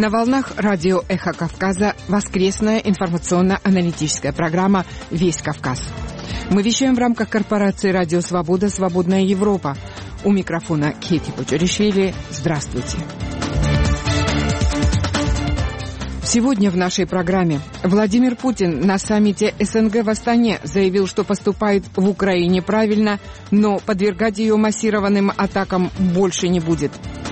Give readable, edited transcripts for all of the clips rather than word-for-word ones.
На волнах радио «Эхо Кавказа» воскресная информационно-аналитическая программа «Весь Кавказ». Мы вещаем в рамках корпорации «Радио Свобода. Свободная Европа». У микрофона Кити Почеришвили. Здравствуйте. Сегодня в нашей программе Владимир Путин на саммите СНГ в Астане заявил, что поступает в Украине правильно, но подвергать ее массированным атакам больше не будет.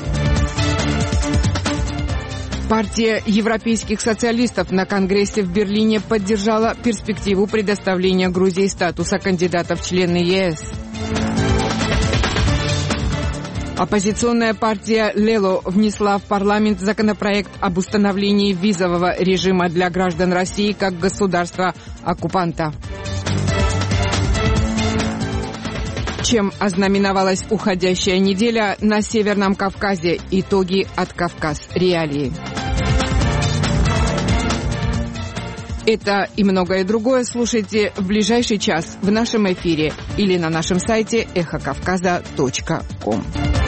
Партия европейских социалистов на Конгрессе в Берлине поддержала перспективу предоставления Грузии статуса кандидата в члены ЕС. Оппозиционная партия «Лело» внесла в парламент законопроект об установлении визового режима для граждан России как государства-оккупанта. Чем ознаменовалась уходящая неделя на Северном Кавказе? Итоги от «Кавказ Реалии». Это и многое другое слушайте в ближайший час в нашем эфире или на нашем сайте эхокавказа.ком.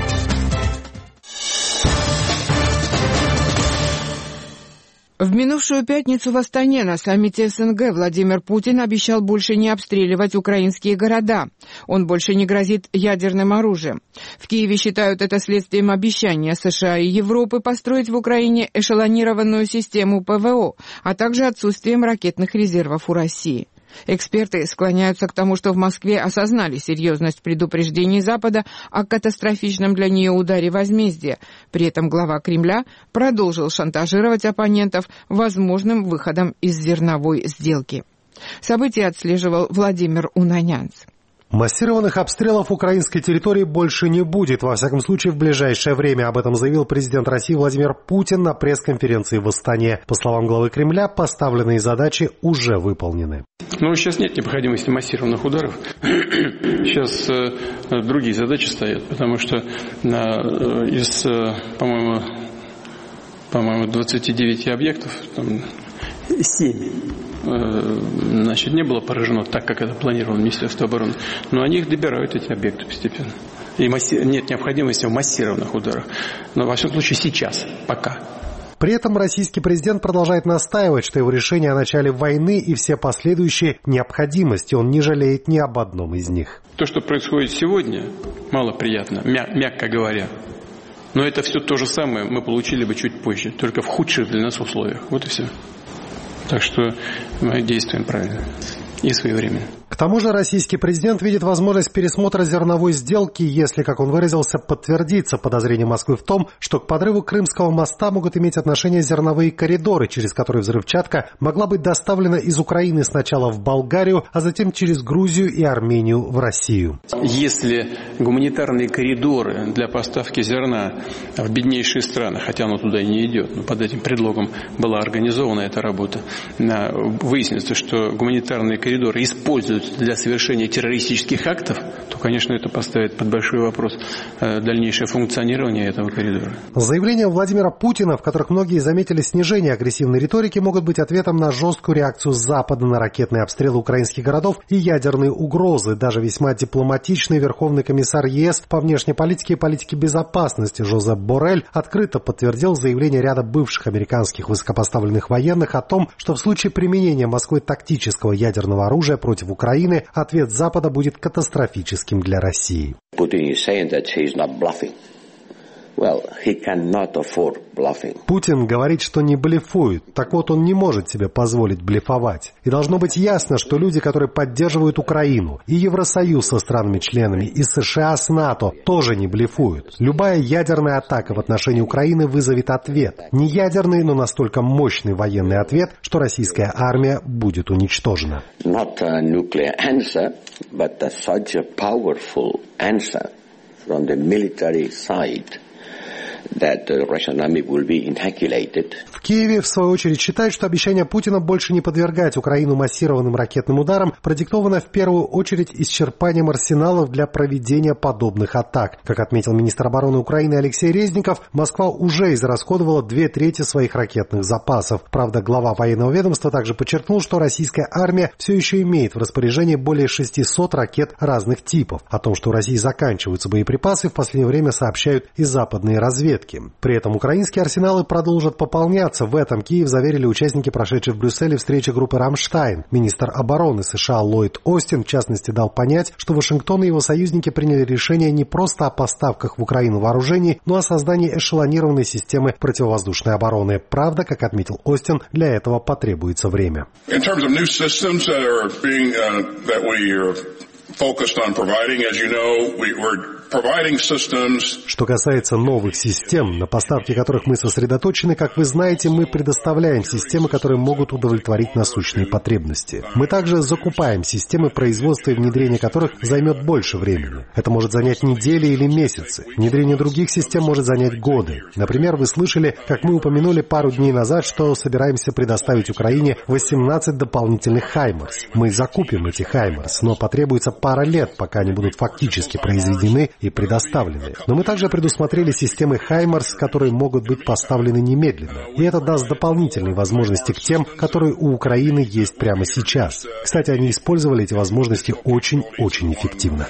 В минувшую пятницу в Астане на саммите СНГ Владимир Путин обещал больше не обстреливать украинские города. Он больше не грозит ядерным оружием. В Киеве считают это следствием обещания США и Европы построить в Украине эшелонированную систему ПВО, а также отсутствием ракетных резервов у России. Эксперты склоняются к тому, что в Москве осознали серьезность предупреждений Запада о катастрофичном для нее ударе возмездия. При этом глава Кремля продолжил шантажировать оппонентов возможным выходом из зерновой сделки. События отслеживал Владимир Унанянц. Массированных обстрелов украинской территории больше не будет, во всяком случае в ближайшее время. Об этом заявил президент России Владимир Путин на пресс-конференции в Астане. По словам главы Кремля, поставленные задачи уже выполнены. Но сейчас нет необходимости массированных ударов. Сейчас другие задачи стоят, потому что из, по-моему, 29 объектов, 7 не было поражено так, как это планировало Министерство обороны. Но они их добирают, эти объекты, постепенно. И нет необходимости в массированных ударах. Но, во всяком случае, сейчас, пока. При этом российский президент продолжает настаивать, что его решение о начале войны и все последующие необходимости, он не жалеет ни об одном из них. То, что происходит сегодня, малоприятно, мягко говоря. Но это все то же самое мы получили бы чуть позже, только в худших для нас условиях. Вот и все. Так что мы действуем правильно и своевременно. К тому же российский президент видит возможность пересмотра зерновой сделки, если, как он выразился, подтвердится подозрение Москвы в том, что к подрыву Крымского моста могут иметь отношение зерновые коридоры, через которые взрывчатка могла быть доставлена из Украины сначала в Болгарию, а затем через Грузию и Армению в Россию. Если гуманитарные коридоры для поставки зерна в беднейшие страны, хотя оно туда и не идет, но под этим предлогом была организована эта работа, выяснится, что гуманитарные коридоры используют для совершения террористических актов, то, конечно, это поставит под большой вопрос дальнейшее функционирование этого коридора. Заявления Владимира Путина, в которых многие заметили снижение агрессивной риторики, могут быть ответом на жесткую реакцию Запада на ракетные обстрелы украинских городов и ядерные угрозы. Даже весьма дипломатичный верховный комиссар ЕС по внешней политике и политике безопасности Жозеп Боррель открыто подтвердил заявление ряда бывших американских высокопоставленных военных о том, что в случае применения Москвой тактического ядерного оружия против Украины ответ Запада будет катастрофическим для России. Путин говорит, что не блефует. Так вот, он не может себе позволить блефовать. И должно быть ясно, что люди, которые поддерживают Украину, и Евросоюз со странами-членами, и США с НАТО, тоже не блефуют. Любая ядерная атака в отношении Украины вызовет ответ. Не ядерный, но настолько мощный военный ответ, что российская армия будет уничтожена. Not a nuclear answer, but such a powerful answer from the military side. That the Russian army will be inoculated. В Киеве, в свою очередь, считают, что обещание Путина больше не подвергать Украину массированным ракетным ударам продиктовано в первую очередь исчерпанием арсеналов для проведения подобных атак. Как отметил министр обороны Украины Алексей Резников, Москва уже израсходовала 2/3 своих ракетных запасов. Правда, глава военного ведомства также подчеркнул, что российская армия все еще имеет в распоряжении более 600 ракет разных типов. О том, что у России заканчиваются боеприпасы, в последнее время сообщают и западные разведки. разведки. При этом украинские арсеналы продолжат пополняться. В этом Киев заверили участники прошедшей в Брюсселе встречи группы «Рамштайн». Министр обороны США Ллойд Остин, в частности, дал понять, что Вашингтон и его союзники приняли решение не просто о поставках в Украину вооружений, но о создании эшелонированной системы противовоздушной обороны. Правда, как отметил Остин, для этого потребуется время. Что касается новых систем, на поставке которых мы сосредоточены, как вы знаете, мы предоставляем системы, которые могут удовлетворить насущные потребности. Мы также закупаем системы, производства и внедрения которых займет больше времени. Это может занять недели или месяцы. Внедрение других систем может занять годы. Например, вы слышали, как мы упомянули пару дней назад, что собираемся предоставить Украине 18 дополнительных «Хаймарс». Мы закупим эти «Хаймарс», но потребуется пара лет, пока они будут фактически произведены и предоставлены. Но мы также предусмотрели системы «Хаймарс», которые могут быть поставлены немедленно. И это даст дополнительные возможности к тем, которые у Украины есть прямо сейчас. Кстати, они использовали эти возможности очень-очень эффективно.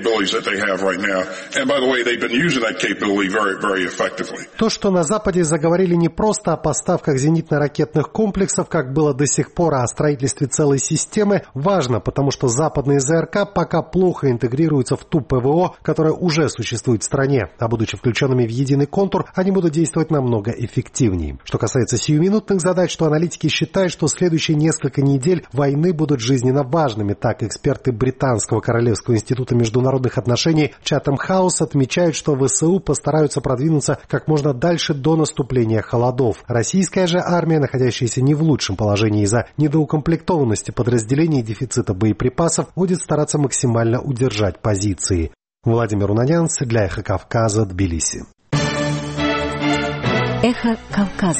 То, что на Западе заговорили не просто о поставках зенитно-ракетных комплексов, как было до сих пор, а о строительстве целой системы, важно, потому что западные ЗРК пока плохо интегрируются в ту ПВО, которая уже существует в стране, а будучи включенными в единый контур, они будут действовать намного эффективнее. Что касается сиюминутных задач, то аналитики считают, что следующие несколько недель войны будут жизненно важными. Так, эксперты Британского Королевского института международных отношений Chatham House отмечают, что ВСУ постараются продвинуться как можно дальше до наступления холодов. Российская же армия, находящаяся не в лучшем положении из-за недоукомплектованности подразделений и дефицита боеприпасов, будет стараться максимально удержать позиции. Владимир Унанянц для «Эхо Кавказа», Тбилиси. «Эхо Кавказа».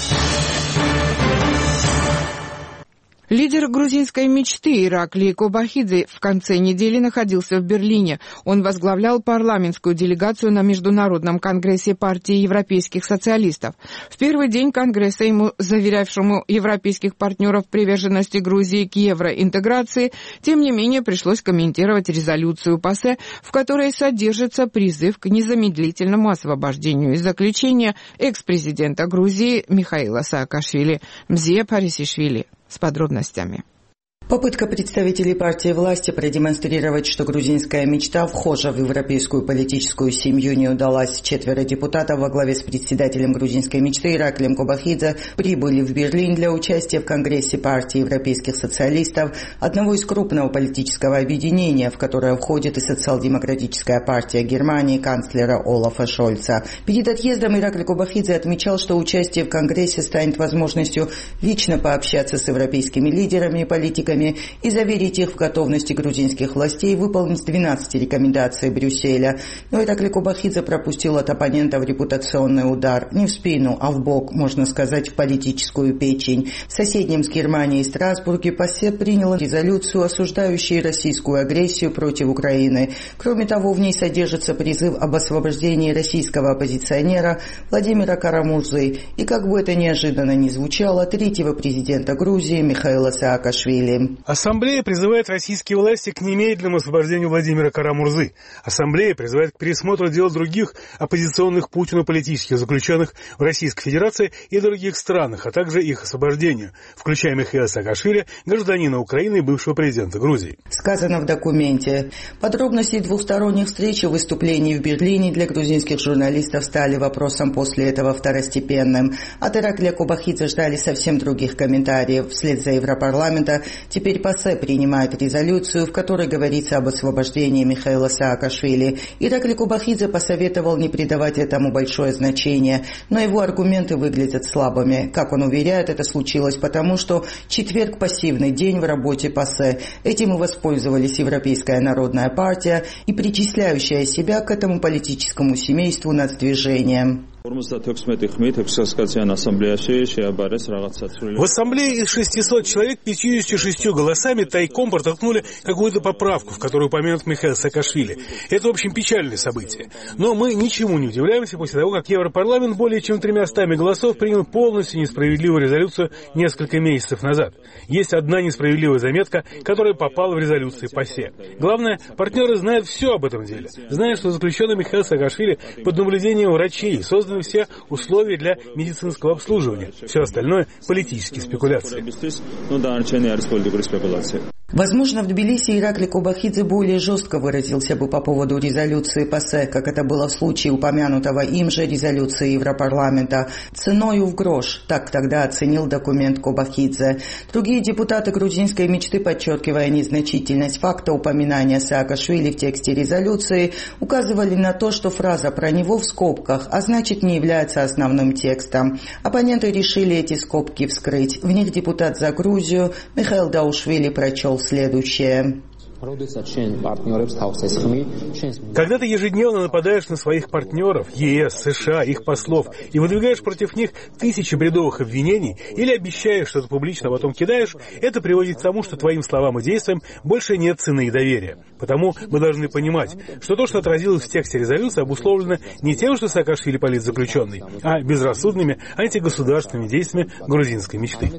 Лидер грузинской мечты Ираклий Кобахидзе в конце недели находился в Берлине. Он возглавлял парламентскую делегацию на Международном конгрессе партии европейских социалистов. В первый день конгресса ему, заверявшему европейских партнеров приверженности Грузии к евроинтеграции, тем не менее пришлось комментировать резолюцию ПАСЕ, в которой содержится призыв к незамедлительному освобождению из заключения экс-президента Грузии Михаила Саакашвили Мзия Парисишвили. С подробностями. Попытка представителей партии власти продемонстрировать, что грузинская мечта вхожа в европейскую политическую семью, не удалась. 4 депутатов во главе с председателем грузинской мечты Ираклием Кобахидзе прибыли в Берлин для участия в Конгрессе партии европейских социалистов, одного из крупного политического объединения, в которое входит и социал-демократическая партия Германии канцлера Олафа Шольца. Перед отъездом Ираклий Кобахидзе отмечал, что участие в Конгрессе станет возможностью лично пообщаться с европейскими лидерами и политиками и заверить их в готовности грузинских властей выполнить 12 рекомендаций Брюсселя. Но Ираклий Кобахидзе пропустил от оппонентов репутационный удар не в спину, а в бок, можно сказать, в политическую печень. В соседнем с Германией Страсбурге ПАСЕ приняла резолюцию, осуждающую российскую агрессию против Украины. Кроме того, в ней содержится призыв об освобождении российского оппозиционера Владимира Карамурзы и, как бы это неожиданно ни звучало, третьего президента Грузии Михаила Саакашвили. Ассамблея призывает российские власти к немедленному освобождению Владимира Карамурзы. Ассамблея призывает к пересмотру дел других оппозиционных Путину политических заключенных в Российской Федерации и других странах, а также их освобождению, включая Михаила Саакашвили, гражданина Украины и бывшего президента Грузии. Сказано в документе. Подробности двусторонних встреч и выступлений в Берлине для грузинских журналистов стали вопросом после этого второстепенным. От Ираклия Кобахидзе ждали совсем других комментариев. Вслед за Европарламента теперь ПАСЕ принимает резолюцию, в которой говорится об освобождении Михаила Саакашвили. Ираклий Кобахидзе посоветовал не придавать этому большое значение, но его аргументы выглядят слабыми. Как он уверяет, это случилось потому, что четверг – пассивный день в работе ПАСЕ. Этим и воспользовались Европейская народная партия и причисляющая себя к этому политическому семейству нацдвижением. В ассамблее из 600 человек 56 голосами тайком протолкнули какую-то поправку, в которую упомянут Михаил Саакашвили. Это, в общем, печальное событие. Но мы ничему не удивляемся после того, как Европарламент более чем 300 голосов принял полностью несправедливую резолюцию несколько месяцев назад. Есть одна несправедливая заметка, которая попала в резолюции ПАСЕ. Главное, партнеры знают все об этом деле. Знают, что заключенный Михаил Саакашвили под наблюдением врачей, создали созданы все условия для медицинского обслуживания. Все остальное – политические спекуляции. Возможно, в Тбилиси Иракли Кобахидзе более жестко выразился бы по поводу резолюции ПАСЕ, как это было в случае упомянутого им же резолюции Европарламента, ценою в грош, так тогда оценил документ Кобахидзе. Другие депутаты грузинской мечты, подчеркивая незначительность факта упоминания Саакашвили в тексте резолюции, указывали на то, что фраза про него в скобках, а значит не является основным текстом. Оппоненты решили эти скобки вскрыть. В них депутат за Грузию Михаил Даушвили прочел следующее. Когда ты ежедневно нападаешь на своих партнеров, ЕС, США, их послов, и выдвигаешь против них тысячи бредовых обвинений или обещаешь что-то публично, а потом кидаешь, это приводит к тому, что твоим словам и действиям больше нет цены и доверия. Потому мы должны понимать, что то, что отразилось в тексте резолюции, обусловлено не тем, что Саакашвили политзаключенный, а безрассудными антигосударственными действиями грузинской мечты.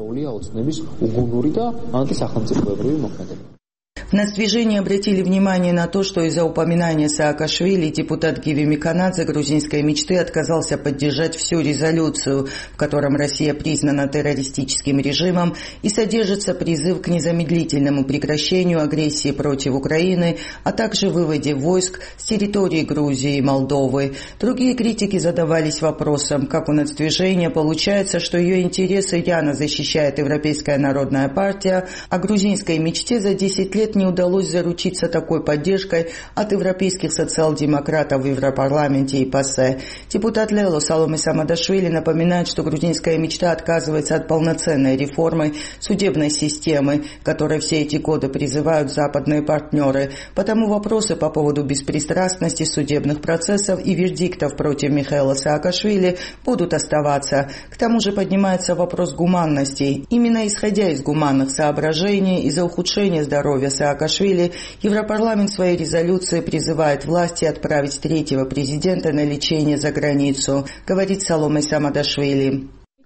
На освежение обратили внимание на то, что из-за упоминания Саакашвили депутат Гиви Миканадзе грузинской мечты отказался поддержать всю резолюцию, в котором Россия признана террористическим режимом и содержится призыв к незамедлительному прекращению агрессии против Украины, а также выводе войск с территории Грузии и Молдовы. Другие критики задавались вопросом, как у нацдвижения получается, что ее интересы рьяно защищает Европейская народная партия, а грузинской мечте за 10 лет не удалось заручиться такой поддержкой от европейских социал-демократов в Европарламенте и ПАСЕ. Депутат Лело Саломе Самадашвили напоминает, что грузинская мечта отказывается от полноценной реформы судебной системы, которой все эти годы призывают западные партнеры. Потому вопросы по поводу беспристрастности судебных процессов и вердиктов против Михаила Саакашвили будут оставаться. К тому же поднимается вопрос гуманности. Именно исходя из гуманных соображений из-за ухудшения здоровья Саакашвили, Европарламент в своей резолюции призывает власти отправить третьего президента на лечение за границу, говорит Саломе Самадашвили.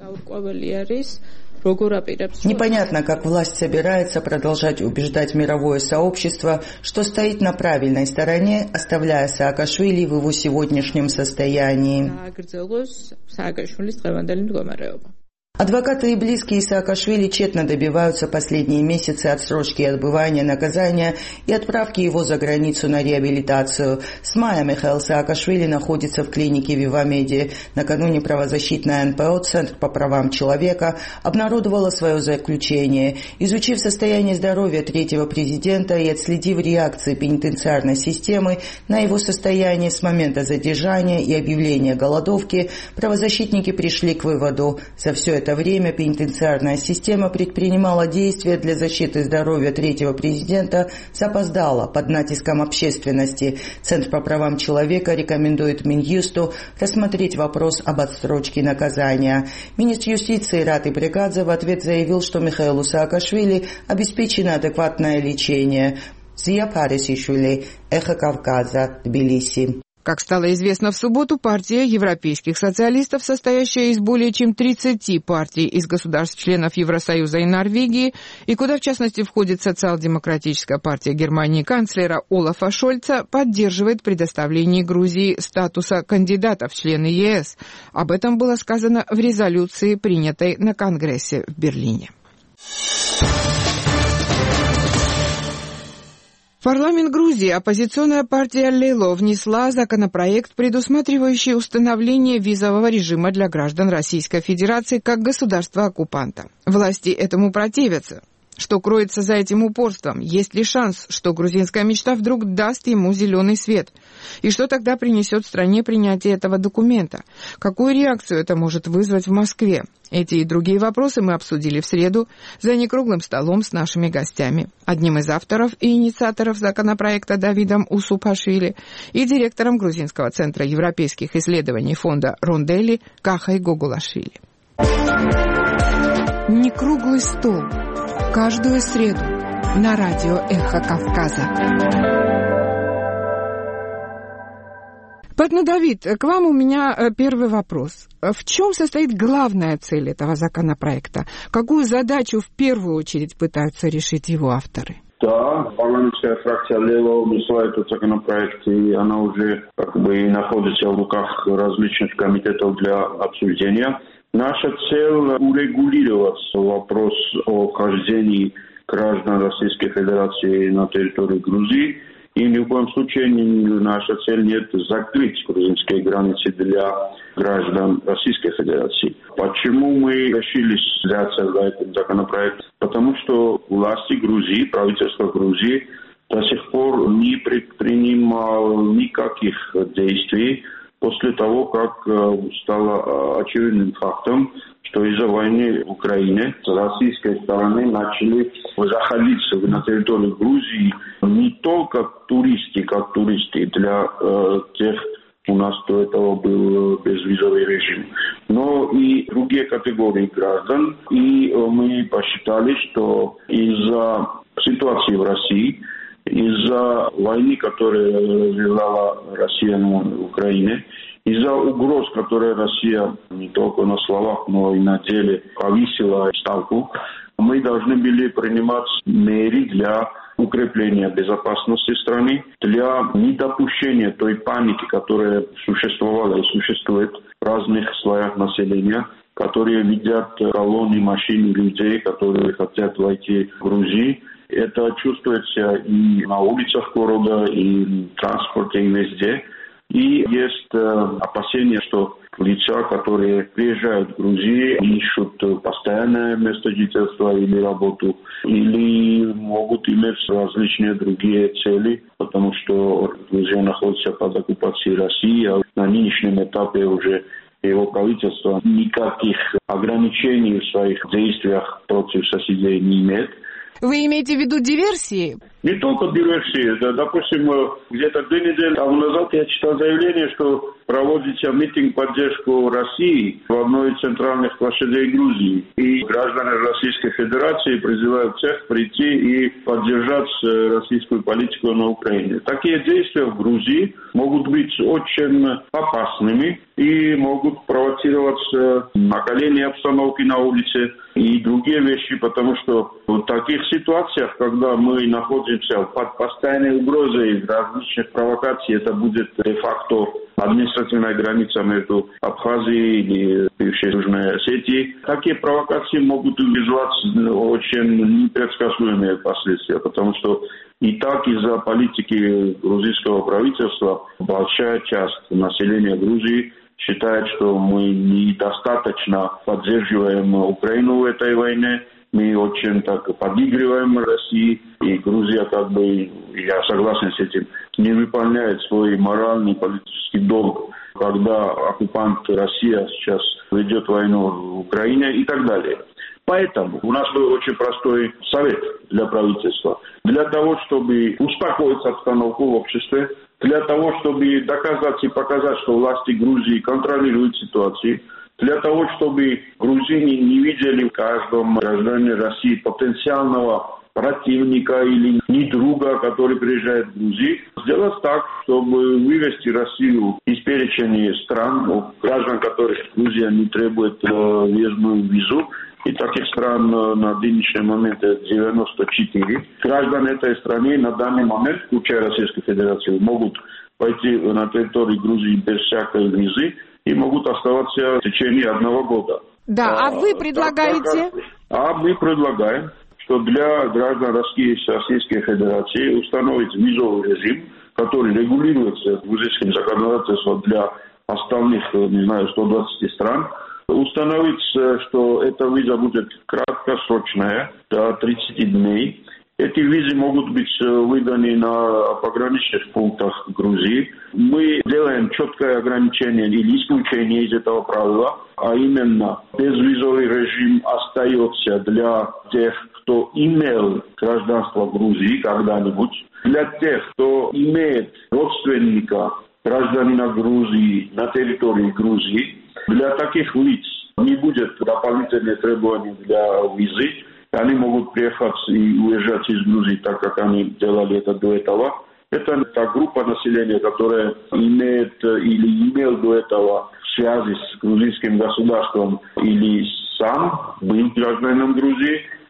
Непонятно, как власть собирается продолжать убеждать мировое сообщество, что стоит на правильной стороне, оставляя Саакашвили в его сегодняшнем состоянии. Адвокаты и близкие Саакашвили тщетно добиваются последние месяцы отсрочки отбывания наказания и отправки его за границу на реабилитацию. С мая Михаил Саакашвили находится в клинике Вивамеди. Накануне правозащитная НПО «Центр по правам человека» обнародовала свое заключение. Изучив состояние здоровья третьего президента и отследив реакции пенитенциарной системы на его состояние с момента задержания и объявления голодовки, правозащитники пришли к выводу: за все это время пенитенциарная система предпринимала действия для защиты здоровья третьего президента запоздала под натиском общественности. Центр по правам человека рекомендует Минюсту рассмотреть вопрос об отсрочке наказания. Министр юстиции Рати Бригадзе в ответ заявил, что Михаилу Саакашвили обеспечено адекватное лечение. Зия Парисишвили, Эхо Кавказа, Тбилиси. Как стало известно в субботу, партия европейских социалистов, состоящая из более чем 30 партий из государств-членов Евросоюза и Норвегии, и куда в частности входит социал-демократическая партия Германии канцлера Олафа Шольца, поддерживает предоставление Грузии статуса кандидата в члены ЕС. Об этом было сказано в резолюции, принятой на Конгрессе в Берлине. В парламент Грузии оппозиционная партия Лейло внесла законопроект, предусматривающий установление визового режима для граждан Российской Федерации как государства-оккупанта. Власти этому противятся. Что кроется за этим упорством? Есть ли шанс, что грузинская мечта вдруг даст ему зеленый свет? И что тогда принесет стране принятие этого документа? Какую реакцию это может вызвать в Москве? Эти и другие вопросы мы обсудили в среду за некруглым столом с нашими гостями. Одним из авторов и инициаторов законопроекта Давидом Усупашвили и директором Грузинского центра европейских исследований фонда Ронделли Кахой Гогулашвили. Некруглый стол. Каждую среду на радио «Эхо Кавказа». Поэтому, Давид, к вам у меня первый вопрос. В чем состоит главная цель этого законопроекта? Какую задачу в первую очередь пытаются решить его авторы? Да, парламентская фракция Лева внесла этот законопроект, и она уже находится в руках различных комитетов для обсуждения. Наша цель урегулировать вопрос о вхождении граждан Российской Федерации на территорию Грузии. И ни в коем случае наша цель нет закрыть грузинские границы для граждан Российской Федерации. Почему мы решили взяться за этот законопроект? Потому что власти Грузии, правительство Грузии до сих пор не предпринимало никаких действий после того, как стало очевидным фактом, что из-за войны в Украине с российской стороны начали заходить на территорию Грузии не только туристы для тех, у нас до этого был безвизовый режим, но и другие категории граждан. И мы посчитали, что из-за ситуации в России, из-за войны, которую развивала Россия на Украине, из-за угроз, которые Россия не только на словах, но и на деле повысила ставку, мы должны были принимать меры для укрепления безопасности страны, для недопущения той паники, которая существовала и существует в разных слоях населения, которые видят колонны машин и людей, которые хотят войти в Грузию. Это чувствуется и на улицах города, и в транспорте, и везде. И есть опасения, что лица, которые приезжают в Грузию, ищут постоянное место жительства или работу, или могут иметь различные другие цели, потому что Грузия находится под оккупацией России, а на нынешнем этапе уже его правительство никаких ограничений в своих действиях против соседей не имеет. Вы имеете в виду диверсии? Не только диверсии. Допустим, где-то 2 недели назад я читал заявление, что проводится митинг в поддержку России в одной из центральных площадей Грузии. И граждане Российской Федерации призывают всех прийти и поддержать российскую политику на Украине. Такие действия в Грузии могут быть очень опасными и могут провоцировать накаление обстановки на улице и другие вещи, потому что в таких ситуациях, когда мы находимся под постоянной угрозой различных провокаций, это будет де-факто административная граница между Абхазией и бывшей Южной Осетией. Такие провокации могут вызвать очень непредсказуемые последствия, потому что и так из-за политики грузинского правительства большая часть населения Грузии считает, что мы недостаточно поддерживаем Украину в этой войне. Мы очень так подыгрываем России, и Грузия, я согласен с этим, не выполняет свой моральный и политический долг, когда оккупант Россия сейчас ведет войну в Украине и так далее. Поэтому у нас был очень простой совет для правительства. Для того, чтобы успокоить обстановку в обществе, для того, чтобы доказать и показать, что власти Грузии контролируют ситуацию, для того, чтобы грузины не видели в каждом гражданина России потенциального противника или недруга, который приезжает в Грузию, сделать так, чтобы вывести Россию из перечня стран, граждан которых Грузия не требует въездную визу. И таких стран на нынешний момент 94. Граждане этой страны на данный момент, включая Российскую Федерацию, могут пойти на территорию Грузии без всякой визы и могут оставаться в течение 1 года. Да, а вы предлагаете? Мы предлагаем, что для граждан Российской Федерации установить визовый режим, который регулируется грузинским законодательством для остальных, 120 стран, установить, что эта виза будет краткосрочная, до 30 дней. Эти визы могут быть выданы на пограничных пунктах Грузии. Мы делаем четкое ограничение или исключение из этого правила, а именно безвизовый режим остается для тех, кто имел гражданство Грузии когда-нибудь, для тех, кто имеет родственника гражданина Грузии на территории Грузии. Для таких лиц не будет дополнительных требований для визы. Они могут приехать и уезжать из Грузии так, как они делали это до этого. Это та группа населения, которая имеет или имел до этого связи с грузинским государством или сам был гражданином Грузии.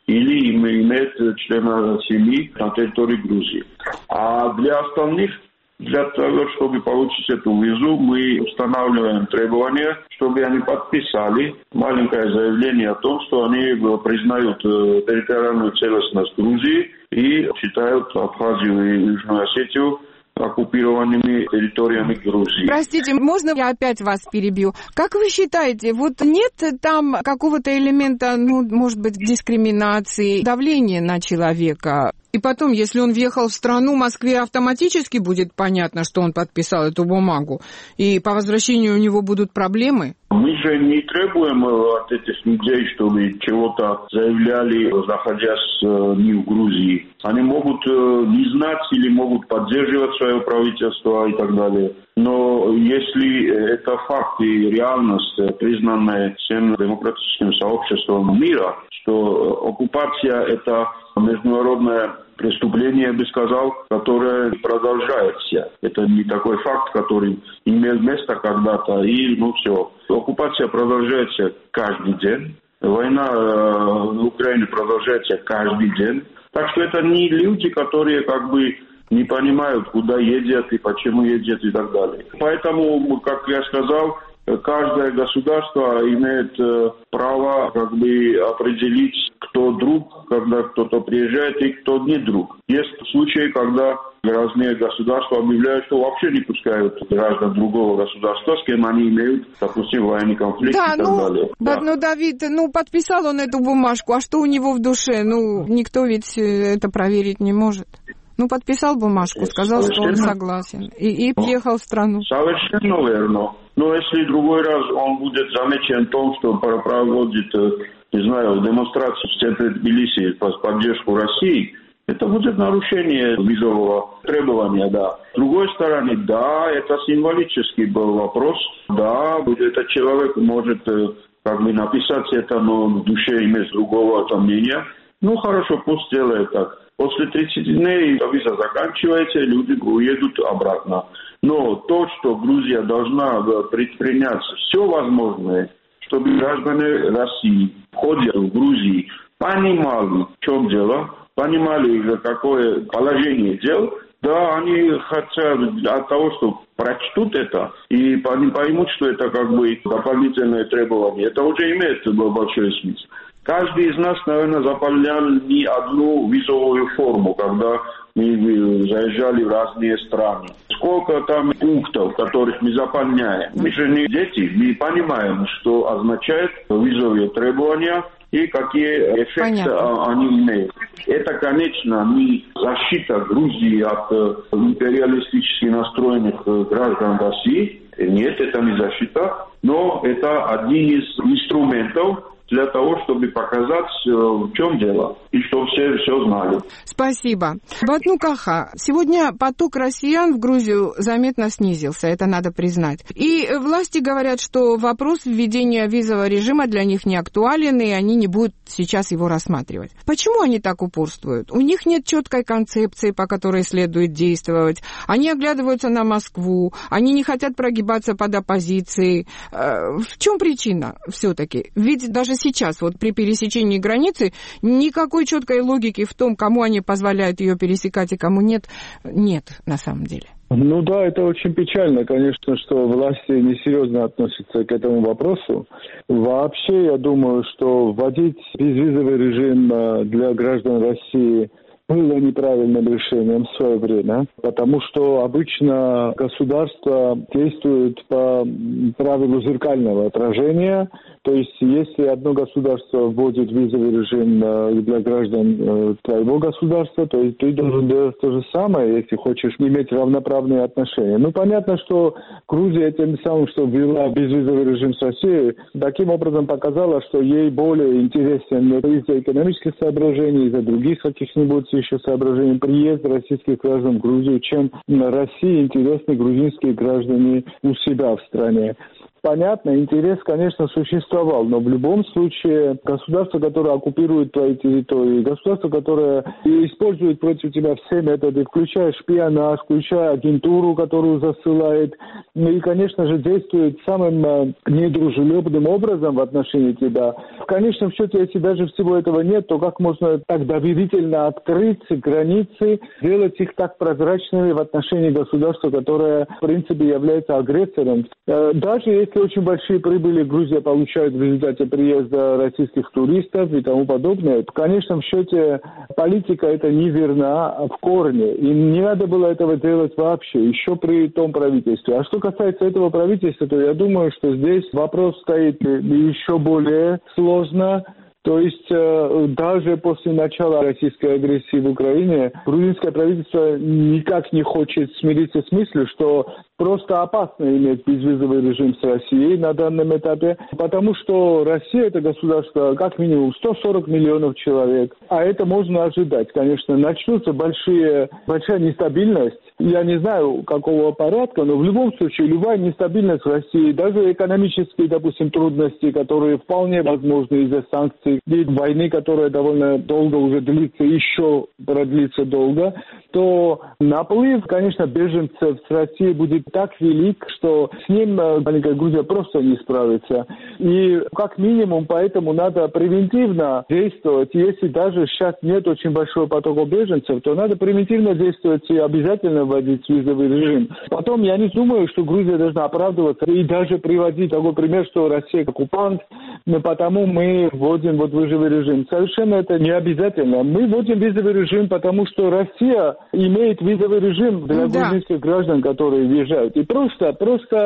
или имеет члена семьи на территории Грузии. А для остальных, для того, чтобы получить эту визу, мы устанавливаем требования, чтобы они подписали маленькое заявление о том, что они признают территориальную целостность Грузии и считают Абхазию и Южную Осетию оккупированными территориями Грузии. Простите, можно я опять вас перебью? Как вы считаете, вот нет там какого-то элемента, может быть, дискриминации, давления на человека? И потом, если он въехал в страну, Москве автоматически будет понятно, что он подписал эту бумагу, и по возвращению у него будут проблемы? Мы же не требуем от этих людей, чтобы чего-то заявляли, находясь не в Грузии. Они могут не знать или могут поддерживать свое правительство и так далее. Но если это факт и реальность, признанная всем демократическим сообществом мира, что оккупация – это международное преступление, я бы сказал, которое продолжается. Это не такой факт, который имел место когда-то, и все. Оккупация продолжается каждый день. Война в Украине продолжается каждый день. Так что это не люди, которые не понимают, куда едят и почему едят и так далее. Поэтому, как я сказал, каждое государство имеет право определить, кто друг, когда кто-то приезжает и кто не друг. Есть случаи, когда разные государства объявляют, что вообще не пускают граждан другого государства, с кем они имеют, допустим, военный конфликт и так далее. Давид, подписал он эту бумажку, а что у него в душе? Никто ведь это проверить не может. Подписал бумажку, сказал, что он согласен, и въехал в страну. Совершенно верно. Но если другой раз он будет замечен в том, что проводит, демонстрацию в центре Тбилиси в поддержку России, это будет нарушение визового требования, да. С другой стороны, да, это символический был вопрос. Да, этот человек может написать это, но в душе иметь другого мнения. Хорошо, пусть делает так. После 30 дней виза заканчивается, люди уедут обратно. Но то, что Грузия должна предпринять все возможное, чтобы граждане России, входя в Грузию, понимали, в чем дело, понимали, какое положение дел. Да, они хотят от того, что прочтут это и поймут, что это дополнительное требование. Это уже имеет большой смысл. Каждый из нас, наверное, заполнял не одну визовую форму, когда мы заезжали в разные страны. Сколько там пунктов, которых мы заполняем. Мы же не дети, мы понимаем, что означает визовые требования и какие эффекты они имеют. Это, конечно, не защита Грузии от империалистически настроенных граждан России. Нет, это не защита, но это один из инструментов для того, чтобы показать, в чем дело, и что все знали. Спасибо. Батну Каха, сегодня поток россиян в Грузию заметно снизился, это надо признать. И власти говорят, что вопрос введения визового режима для них не актуален, и они не будут сейчас его рассматривать. Почему они так упорствуют? У них нет четкой концепции, по которой следует действовать. Они оглядываются на Москву, они не хотят прогибаться под оппозицией. В чем причина все-таки? Ведь даже сейчас, при пересечении границы, никакой четкой логики в том, кому они позволяют ее пересекать и кому нет на самом деле. Да, это очень печально, конечно, что власти несерьезно относятся к этому вопросу. Вообще, я думаю, что вводить безвизовый режим для граждан России было неправильным решением в свое время, потому что обычно государство действует по правилу зеркального отражения. То есть, если одно государство вводит визовый режим для граждан твоего государства, то ты должен делать то же самое, если хочешь иметь равноправные отношения. Понятно, что Грузия тем самым, что ввела безвизовый режим с Россией, таким образом показала, что ей более интересен из-за экономических соображений, из-за других каких-нибудь еще соображений приезд российских граждан в Грузию, чем России интересны грузинские граждане у себя в стране. понятно, интерес, конечно, существовал, но в любом случае государство, которое оккупирует твои территории, государство, которое использует против тебя все методы, включая шпионаж, включая агентуру, которую засылает, и, конечно же, действует самым недружелюбным образом в отношении тебя. В конечном счете, если даже всего этого нет, то как можно так доверительно открыть границы, делать их так прозрачными в отношении государства, которое, в принципе, является агрессором? Даже если очень большие прибыли Грузия получает в результате приезда российских туристов и тому подобное, в конечном счете политика эта неверна в корне. И не надо было этого делать вообще, еще при том правительстве. А что касается этого правительства, то я думаю, что здесь вопрос стоит еще более сложно. То есть даже после начала российской агрессии в Украине грузинское правительство никак не хочет смириться с мыслью, что просто опасно иметь безвизовый режим с Россией на данном этапе, потому что Россия – это государство как минимум 140 миллионов человек, а это можно ожидать. Конечно, начнутся большая нестабильность. Я не знаю, какого порядка, но в любом случае любая нестабильность в России, даже экономические, допустим, трудности, которые вполне возможны из-за санкций, и войны, которая довольно долго уже длится, еще продлится долго, то наплыв, конечно, беженцев с России будет так велик, что с ним маленькая Грузия просто не справится. И как минимум поэтому надо превентивно действовать. Если даже сейчас нет очень большого потока беженцев, то надо превентивно действовать и обязательно вводить визовый режим. Потом я не думаю, что Грузия должна оправдываться и даже приводить такой пример, что Россия оккупант, потому мы вводим визовый режим. Совершенно это не обязательно. Мы вводим визовый режим, потому что Россия имеет визовый режим для грузинских граждан, которые въезжают. И просто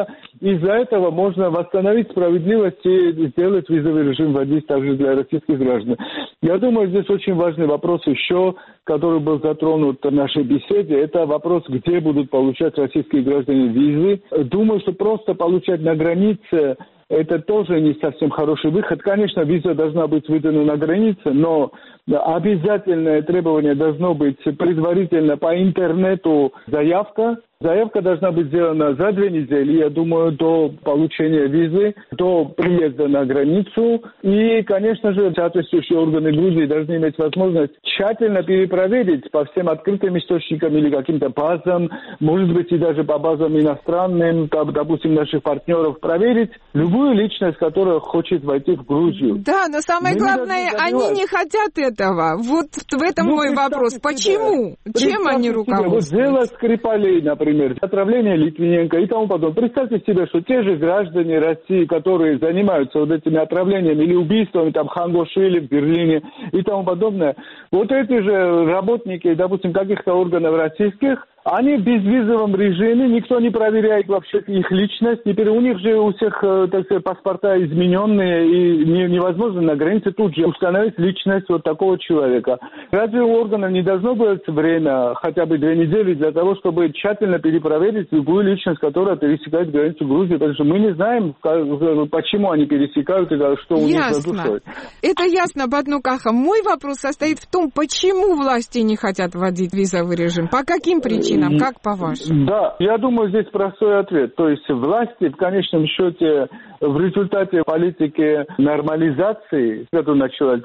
из-за этого можно восстановить справедливость и сделать визовый режим вводить также для российских граждан. Я думаю, здесь очень важный вопрос еще, который был затронут в нашей беседе. Это вопрос, где будут получать российские граждане визы. Думаю, что просто получать на границе это тоже не совсем хороший выход. Конечно, виза должна быть выдана на границе, но обязательное требование должно быть предварительно по интернету заявка. Заявка должна быть сделана за 2 недели, я думаю, до получения визы, до приезда на границу. И, конечно же, соответствующие органы Грузии должны иметь возможность тщательно перепроверить по всем открытым источникам или каким-то базам, может быть, и даже по базам иностранным, допустим, наших партнеров, проверить любую личность, которая хочет войти в Грузию. Да, но самое главное, они не хотят этого. Вот в этом мой вопрос. Почему? Чем они руководствуются? Вот дело Скрипалей, например, отравление Литвиненко и тому подобное. Представьте себе, что те же граждане России, которые занимаются вот этими отравлениями или убийствами, там, Хангошвили в Берлине и тому подобное, вот эти же работники, допустим, каких-то органов российских, они в безвизовом режиме, никто не проверяет вообще их личность. Теперь у них же у всех, так сказать, паспорта измененные, и невозможно на границе тут же установить личность вот такого человека. Разве у органов не должно быть время, хотя бы 2 недели, для того, чтобы тщательно перепроверить любую личность, которая пересекает границу Грузии? Потому что мы не знаем, почему они пересекают и что у них за душой. Это ясно, Батнукаха. Мой вопрос состоит в том, почему власти не хотят вводить визовый режим? По каким причинам? Как по-вашему? Да, я думаю, здесь простой ответ. То есть власти в конечном счете в результате политики нормализации, которая началась в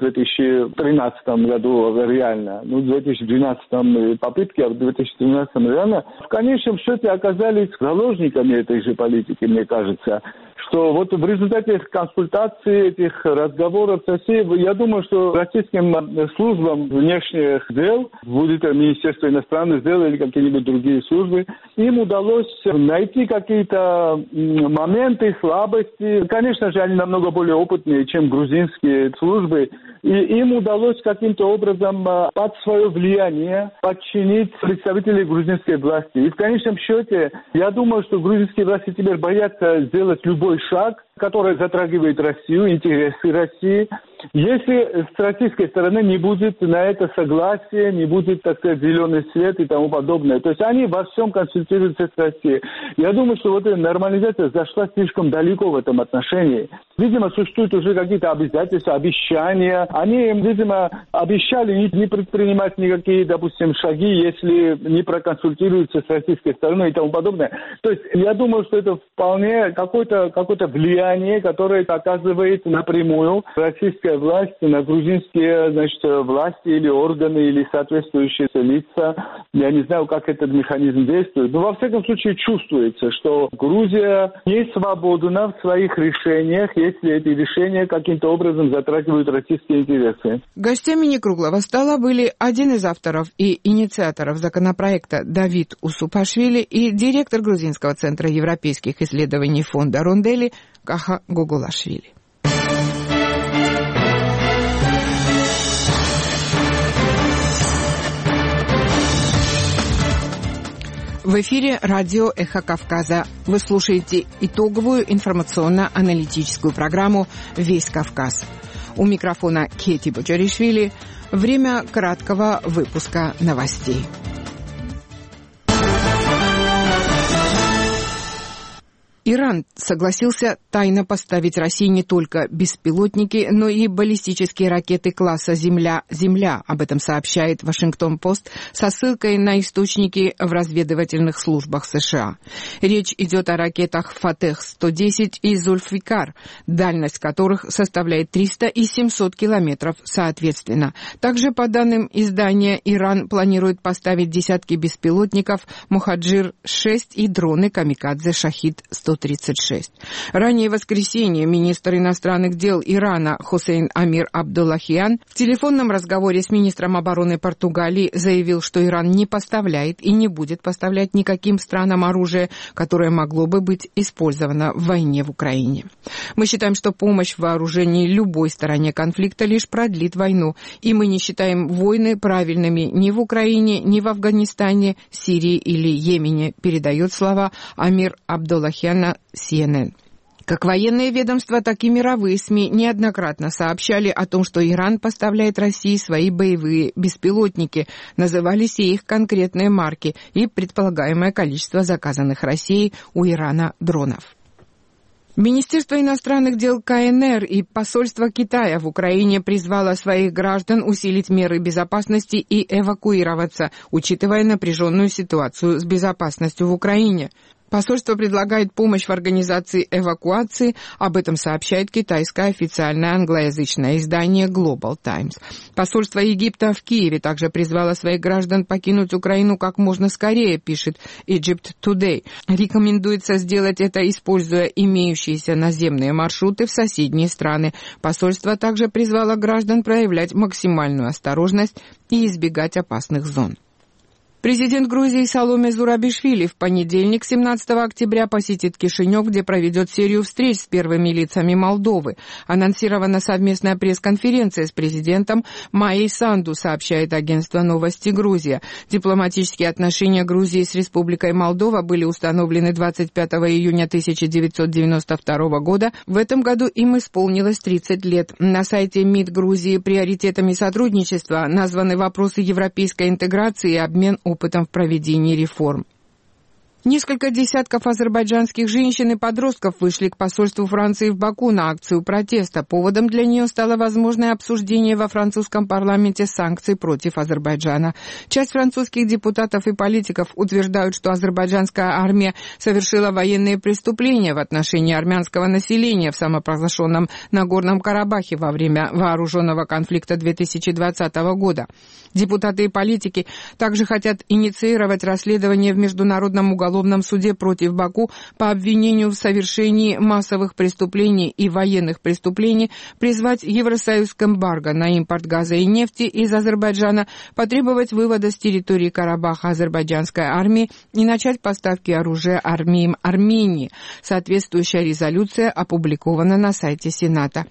2013 году реально, в 2012 попытки, а в 2013 реально, в конечном счете оказались заложниками этой же политики, мне кажется. Что вот в результате этих консультаций, этих разговоров с Россией, я думаю, что российским службам внешних дел, будет это Министерство иностранных дел или какие-нибудь другие службы, им удалось найти какие-то моменты, слабости. Конечно же, они намного более опытные, чем грузинские службы. И им удалось каким-то образом под свое влияние подчинить представителей грузинской власти. И в конечном счете, я думаю, что грузинские власти теперь боятся сделать любой шаг, которая затрагивает Россию, интересы России. Если с российской стороны не будет на это согласия, не будет, так сказать, зеленый свет и тому подобное. То есть они во всем консультируются с Россией. Я думаю, что вот эта нормализация зашла слишком далеко в этом отношении. Видимо, существуют уже какие-то обязательства, обещания. Они, видимо, обещали не предпринимать никакие, допустим, шаги, если не проконсультируются с российской стороной и тому подобное. То есть я думаю, что это вполне какое-то влияние, которое оказывает напрямую российская власть на грузинские, значит, власти или органы, или соответствующие лица. Я не знаю, как этот механизм действует. Но во всяком случае чувствуется, что Грузия не свободна в своих решениях, если эти решения каким-то образом затрагивают российские интересы. Гостями некруглого стола были один из авторов и инициаторов законопроекта Давид Усупашвили и директор Грузинского центра европейских исследований фонда Рондели Каха Гугулашвили. В эфире радио «Эхо Кавказа». Вы слушаете итоговую информационно-аналитическую программу «Весь Кавказ». У микрофона Кети Боджаришвили. Время краткого выпуска новостей. Иран согласился тайно поставить России не только беспилотники, но и баллистические ракеты класса «Земля». Об этом сообщает «Вашингтон-Пост» со ссылкой на источники в разведывательных службах США. Речь идет о ракетах «Фатех-110» и «Зульфикар», дальность которых составляет 300 и 700 километров соответственно. Также, по данным издания, Иран планирует поставить десятки беспилотников «Мухаджир-6» и дроны «Камикадзе Шахид-136». Ранее в воскресенье министр иностранных дел Ирана Хусейн Амир Абдуллахиан в телефонном разговоре с министром обороны Португалии заявил, что Иран не поставляет и не будет поставлять никаким странам оружие, которое могло бы быть использовано в войне в Украине. Мы считаем, что помощь в вооружении любой стороне конфликта лишь продлит войну, и мы не считаем войны правильными ни в Украине, ни в Афганистане, Сирии или Йемене, передает слова Амир Абдуллахиан CNN. Как военные ведомства, так и мировые СМИ неоднократно сообщали о том, что Иран поставляет России свои боевые беспилотники, назывались и их конкретные марки и предполагаемое количество заказанных Россией у Ирана дронов. Министерство иностранных дел КНР и посольство Китая в Украине призвало своих граждан усилить меры безопасности и эвакуироваться, учитывая напряженную ситуацию с безопасностью в Украине. Посольство предлагает помощь в организации эвакуации, об этом сообщает китайское официальное англоязычное издание Global Times. Посольство Египта в Киеве также призвало своих граждан покинуть Украину как можно скорее, пишет Egypt Today. Рекомендуется сделать это, используя имеющиеся наземные маршруты в соседние страны. Посольство также призвало граждан проявлять максимальную осторожность и избегать опасных зон. Президент Грузии Саломе Зурабишвили в понедельник, 17 октября, посетит Кишинев, где проведет серию встреч с первыми лицами Молдовы. Анонсирована совместная пресс-конференция с президентом Майей Санду, сообщает агентство «Новости Грузия». Дипломатические отношения Грузии с Республикой Молдова были установлены 25 июня 1992 года. В этом году им исполнилось 30 лет. На сайте МИД Грузии приоритетами сотрудничества названы вопросы европейской интеграции и обмен опытом в проведении реформ. Несколько десятков азербайджанских женщин и подростков вышли к посольству Франции в Баку на акцию протеста. Поводом для нее стало возможное обсуждение во французском парламенте санкций против Азербайджана. Часть французских депутатов и политиков утверждают, что азербайджанская армия совершила военные преступления в отношении армянского населения в самопровозглашенном Нагорном Карабахе во время вооруженного конфликта 2020 года. Депутаты и политики также хотят инициировать расследование в Международном уголовном суде против Баку по обвинению в совершении массовых преступлений и военных преступлений, призвать Евросоюз к эмбарго на импорт газа и нефти из Азербайджана, потребовать вывода с территории Карабаха азербайджанской армии и начать поставки оружия армиям Армении. Соответствующая резолюция опубликована на сайте Сената.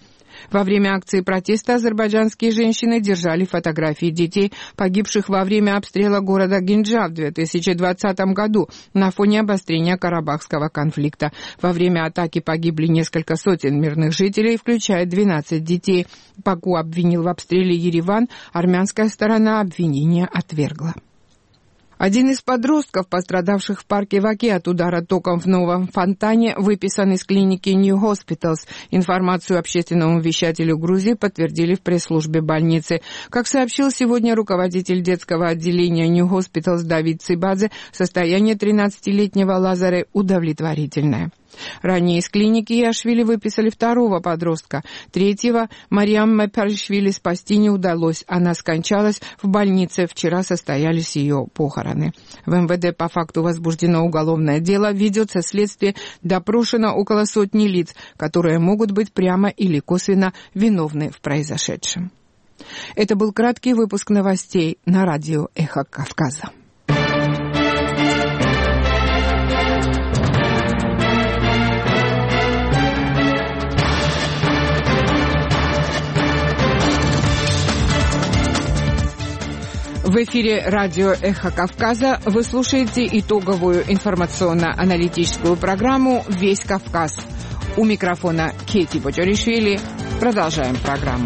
Во время акции протеста азербайджанские женщины держали фотографии детей, погибших во время обстрела города Гинджа в 2020 году на фоне обострения карабахского конфликта. Во время атаки погибли несколько сотен мирных жителей, включая 12 детей. Баку обвинил в обстреле Ереван, армянская сторона обвинения отвергла. Один из подростков, пострадавших в парке Ваки от удара током в новом фонтане, выписан из клиники New Hospitals. Информацию общественному вещателю Грузии подтвердили в пресс-службе больницы. Как сообщил сегодня руководитель детского отделения New Hospitals Давид Цибадзе, состояние 13-летнего Лазары удовлетворительное. Ранее из клиники Яшвили выписали второго подростка. Третьего Мариам Мэпаришвили спасти не удалось. Она скончалась в больнице. Вчера состоялись ее похороны. В МВД по факту возбуждено уголовное дело. Ведется следствие. Допрошено около сотни лиц, которые могут быть прямо или косвенно виновны в произошедшем. Это был краткий выпуск новостей на радио «Эхо Кавказа». В эфире радио «Эхо Кавказа» вы слушаете итоговую информационно-аналитическую программу «Весь Кавказ». У микрофона Кети Боджоришвили. Продолжаем программу.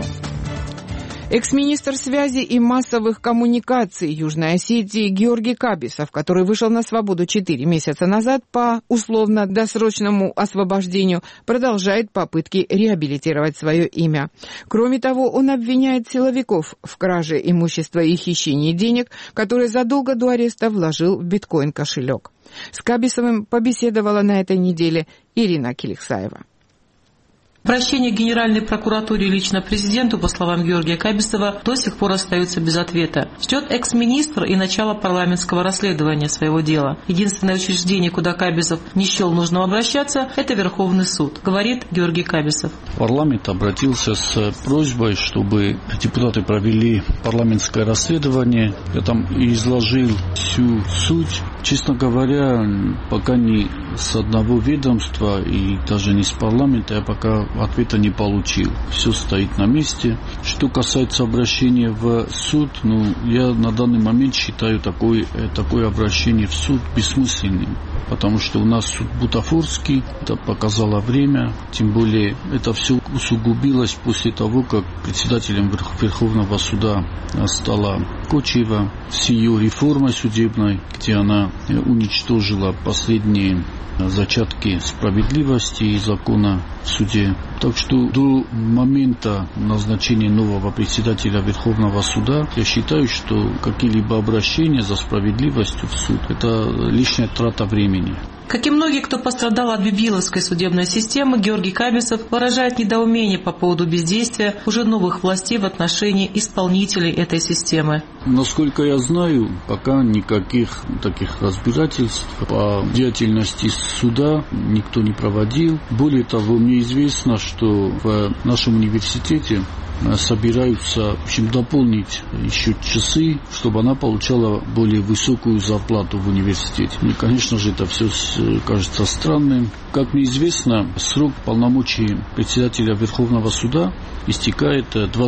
Экс-министр связи и массовых коммуникаций Южной Осетии Георгий Кабисов, который вышел на свободу 4 месяца назад по условно-досрочному освобождению, продолжает попытки реабилитировать свое имя. Кроме того, он обвиняет силовиков в краже имущества и хищении денег, которые задолго до ареста вложил в биткоин-кошелек. С Кабисовым побеседовала на этой неделе Ирина Киликсаева. Обращение к Генеральной прокуратуре и лично президенту, по словам Георгия Кабисова, до сих пор остаются без ответа. Ждет экс-министр и начало парламентского расследования своего дела. Единственное учреждение, куда Кабисов не счел нужным обращаться, это Верховный суд, говорит Георгий Кабисов. Парламент обратился с просьбой, чтобы депутаты провели парламентское расследование. Я там изложил всю суть. Честно говоря, пока ни с одного ведомства и даже не с парламента я пока ответа не получил. Все стоит на месте. Что касается обращения в суд, я на данный момент считаю такое обращение в суд бессмысленным. Потому что у нас суд бутафорский, это показало время. Тем более это все усугубилось после того, как председателем Верховного суда стала Кочева с ее реформой судебной, где она уничтожила последние зачатки справедливости и закона в суде. Так что до момента назначения нового председателя Верховного суда я считаю, что какие-либо обращения за справедливостью в суд – это лишняя трата времени. Как и многие, кто пострадал от бибиловской судебной системы, Георгий Кабисов выражает недоумение по поводу бездействия уже новых властей в отношении исполнителей этой системы. Насколько я знаю, пока никаких таких разбирательств по деятельности суда никто не проводил. Более того, мне известно, что в нашем университете собираются, дополнить еще часы, чтобы она получала более высокую зарплату в университете. И, конечно же, это все кажется странным. Как мне известно, срок полномочий председателя Верховного суда истекает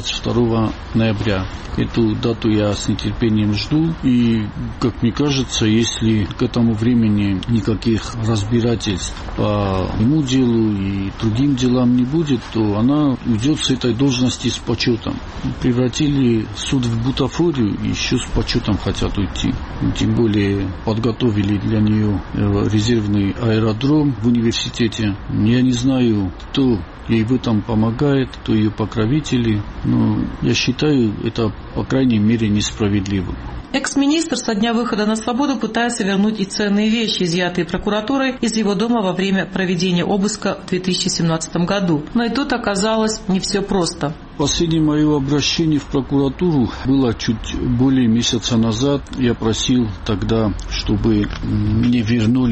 22 ноября. Эту дату я с нетерпением жду. И, как мне кажется, если к этому времени никаких разбирательств по ему делу и другим делам не будет, то она уйдет с этой должности с почетом. Превратили суд в бутафорию и еще с почетом хотят уйти. Тем более подготовили для нее резервный аэродром в университете. Я не знаю, кто ей в этом помогает, кто ее покровители, но я считаю это, по крайней мере, несправедливым. Экс-министр со дня выхода на свободу пытается вернуть и ценные вещи, изъятые прокуратурой из его дома во время проведения обыска в 2017 году. Но и тут оказалось не все просто. Последнее мое обращение в прокуратуру было чуть более месяца назад. Я просил тогда, чтобы мне вернули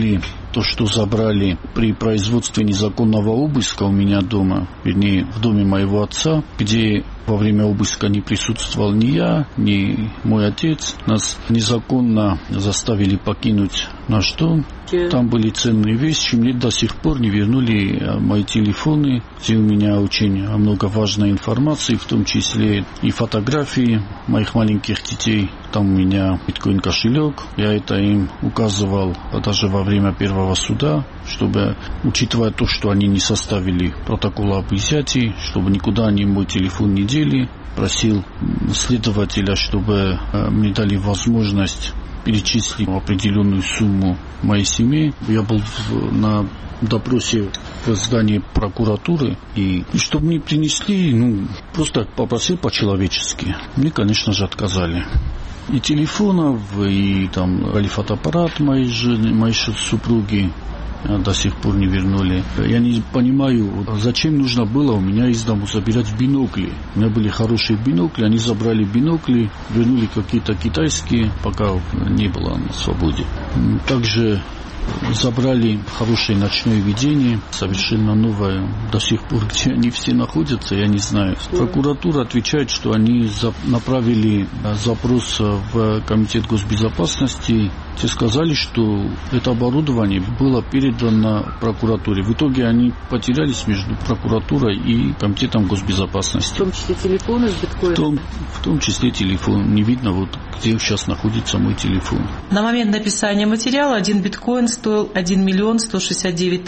то, что забрали при производстве незаконного обыска у меня дома, вернее, в доме моего отца, где во время обыска не присутствовал ни я, ни мой отец. Нас незаконно заставили покинуть наш дом. Там были ценные вещи. Мне до сих пор не вернули мои телефоны, где у меня очень много важной информации, в том числе и фотографии моих маленьких детей. Там у меня биткоин-кошелек. Я это им указывал даже во время первого суда, чтобы, учитывая то, что они не составили протокола об изъятии, чтобы никуда они мой телефон не дели, просил следователя, чтобы мне дали возможность перечислить определенную сумму моей семье. Я был на допросе в здании прокуратуры, и чтобы мне принесли, просто попросил по-человечески. Мне, конечно же, отказали. И телефонов, и там фотоаппарат моей жены, моей супруги до сих пор не вернули. Я не понимаю, зачем нужно было у меня из дома забирать бинокли. У меня были хорошие бинокли, они забрали бинокли, вернули какие-то китайские, пока не было на свободе. Также забрали хорошее ночное видение, совершенно новое. До сих пор, где они все находятся, я не знаю. Прокуратура отвечает, что они направили запрос в Комитет госбезопасности. Те сказали, что это оборудование было передано прокуратуре. В итоге они потерялись между прокуратурой и Комитетом госбезопасности. В том числе телефоны с биткоином? В том числе телефон. Не видно, где сейчас находится мой телефон. На момент написания материала один биткоин стоил 1 169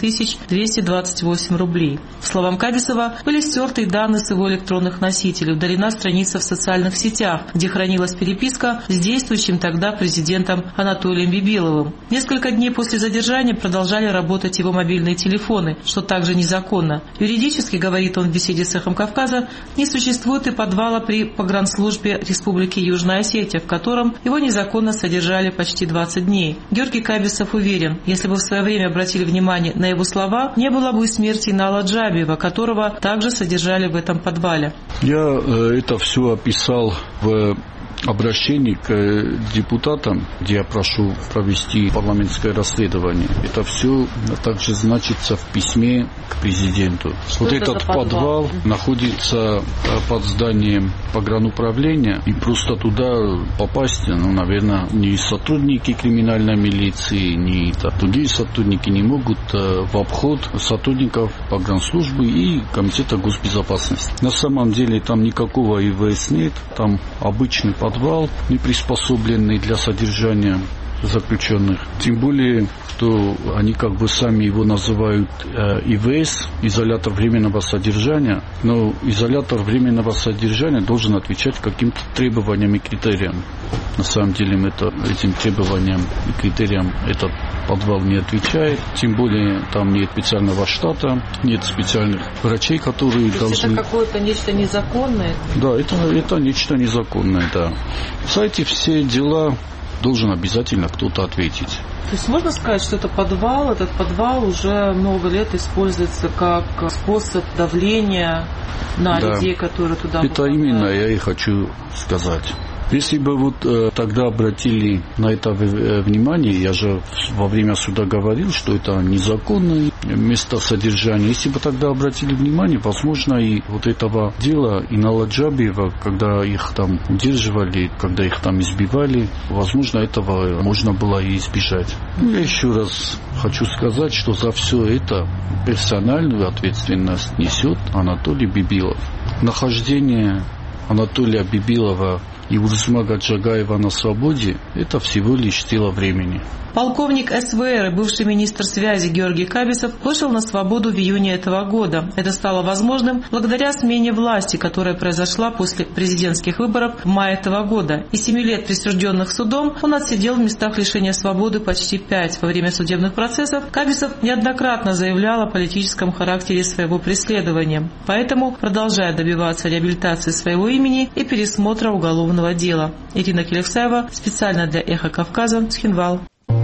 228 рублей. По словам Кабисова, были стерты данные с его электронных носителей, удалена страница в социальных сетях, где хранилась переписка с действующим тогда президентом Анатолием Бибиловым. Несколько дней после задержания продолжали работать его мобильные телефоны, что также незаконно. Юридически, говорит он в беседе с «Эхом Кавказа», не существует и подвала при погранслужбе Республики Южная Осетия, в котором его незаконно содержали почти 20 дней. Георгий Кабисов уверен, если бы в свое время обратили внимание на его слова, не было бы и смерти Инала Джабиева, которого также содержали в этом подвале. Я это все описал в обращении к депутатам, где я прошу провести парламентское расследование. Это все также значится в письме к президенту. Что этот подвал находится под зданием погрануправления, и просто туда попасть, наверное, ни сотрудники криминальной милиции, ни другие сотрудники не могут в обход сотрудников погранслужбы и Комитета госбезопасности. На самом деле там никакого ИВС нет, там обычный подвал, не приспособленный для содержания заключенных. Тем более, что они сами его называют ИВС, изолятор временного содержания, но изолятор временного содержания должен отвечать каким-то требованиям и критериям. На самом деле этим требованиям и критериям этот подвал не отвечает, тем более там нет специального штата, нет специальных врачей, которые должны... Это какое-то нечто незаконное? Да, это нечто незаконное, да. Кстати, все дела должен обязательно кто-то ответить. То есть можно сказать, что этот подвал уже много лет используется как способ давления на людей, которые туда попадают? Это именно я и хочу сказать. Если бы тогда обратили на это внимание, я же во время суда говорил, что это незаконное место содержания. Если бы тогда обратили внимание, возможно, и этого дела Инала Джабиева, когда их там удерживали, когда их там избивали, возможно, этого можно было и избежать. Я еще раз хочу сказать, что за все это персональную ответственность несет Анатолий Бибилов. Нахождение Анатолия Бибилова и Урзмага Джагаева на свободе – это всего лишь дело времени. Полковник СВР и бывший министр связи Георгий Кабисов вышел на свободу в июне этого года. Это стало возможным благодаря смене власти, которая произошла после президентских выборов в мае этого года. Из 7 лет, присужденных судом, он отсидел в местах лишения свободы почти 5. Во время судебных процессов Кабисов неоднократно заявлял о политическом характере своего преследования. Поэтому продолжает добиваться реабилитации своего имени и пересмотра уголовного дела. Ирина Келевсаева, специально для «Эхо Кавказа», Цхинвал.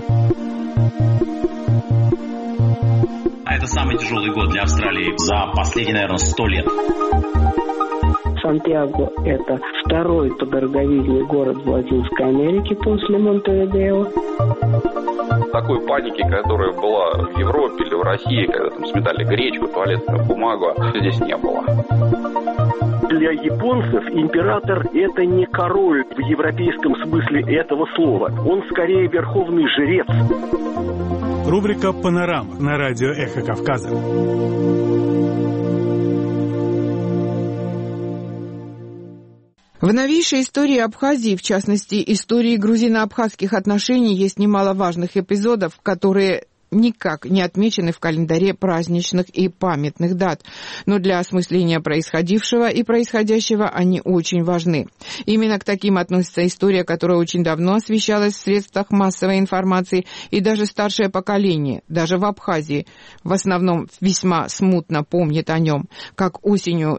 Это самый тяжелый год для Австралии за последние, наверное, 100 лет. Сантьяго – это второй по дороговизне город в Латинской Америке после Монтевидео. такой паники, которая была в Европе или в России, когда там сметали гречку, туалетную бумагу, здесь не было. Для японцев император – это не король в европейском смысле этого слова. Он скорее верховный жрец. Рубрика «Панорама» на радио «Эхо Кавказа». В новейшей истории Абхазии, в частности, истории грузино-абхазских отношений, есть немало важных эпизодов, которые никак не отмечены в календаре праздничных и памятных дат. Но для осмысления происходившего и происходящего они очень важны. Именно к таким относится история, которая очень давно освещалась в средствах массовой информации, и даже старшее поколение, даже в Абхазии, в основном весьма смутно помнит о нем. Как осенью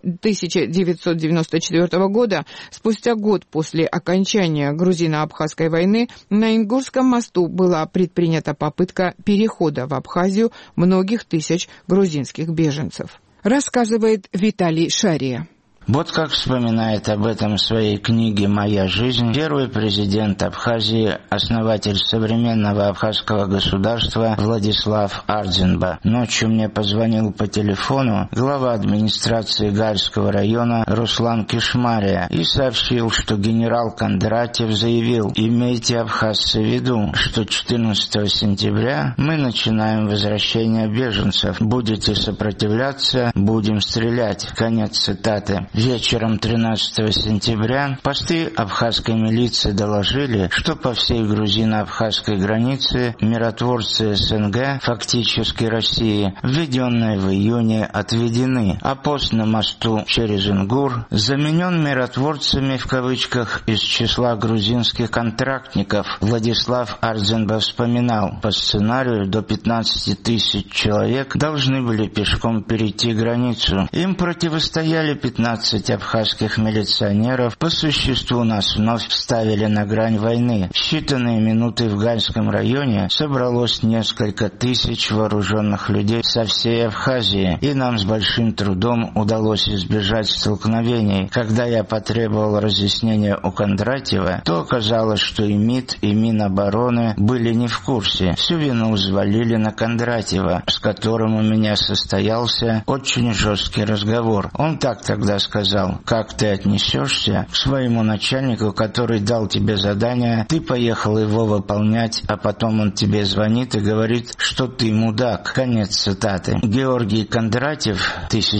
1994 года, спустя год после окончания грузино-абхазской войны, на Ингурском мосту была предпринята попытка перехода в Абхазию многих тысяч грузинских беженцев. Рассказывает Виталий Шария. Вот как вспоминает об этом в своей книге «Моя жизнь» первый президент Абхазии, основатель современного абхазского государства Владислав Ардзинба. Ночью мне позвонил по телефону глава администрации Гальского района Руслан Кишмария и сообщил, что генерал Кондратьев заявил: «Имейте, абхазцы, в виду, что 14 сентября мы начинаем возвращение беженцев. Будете сопротивляться, будем стрелять». Конец цитаты. Вечером 13 сентября посты абхазской милиции доложили, что по всей грузино-абхазской границе миротворцы СНГ, фактически России, введенные в июне, отведены, а пост на мосту через Ингур заменен миротворцами в кавычках из числа грузинских контрактников. Владислав Ардзинба вспоминал, по сценарию до 15 тысяч человек должны были пешком перейти границу. Им противостояли 15 абхазских милиционеров. По существу нас вновь вставили на грань войны. В считанные минуты в Гальском районе собралось несколько тысяч вооруженных людей со всей Абхазии, и нам с большим трудом удалось избежать столкновений. Когда я потребовал разъяснения у Кондратьева, то оказалось, что и МИД, и Минобороны были не в курсе. Всю вину взвалили на Кондратьева, с которым у меня состоялся очень жесткий разговор. Он так тогда сказал: «Как ты отнесешься к своему начальнику, который дал тебе задание, ты поехал его выполнять, а потом он тебе звонит и говорит, что ты мудак». Конец цитаты. Георгий Кондратьев,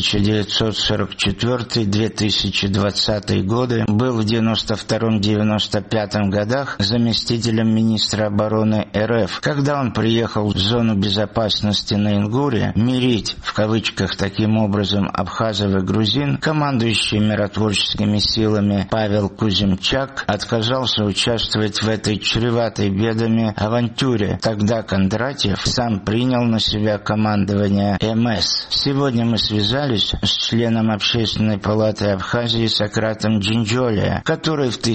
1944-2020 годы, был в 92-95 годах заместителем министра обороны РФ. Когда он приехал в зону безопасности на Ингуре, мирить, в кавычках, таким образом абхазов и грузин, командующий миротворческими силами Павел Куземчак отказался участвовать в этой чреватой бедами авантюре. Тогда Кондратьев сам принял на себя командование МС. Сегодня мы связались с членом Общественной палаты Абхазии Сократом Джинджолия, который в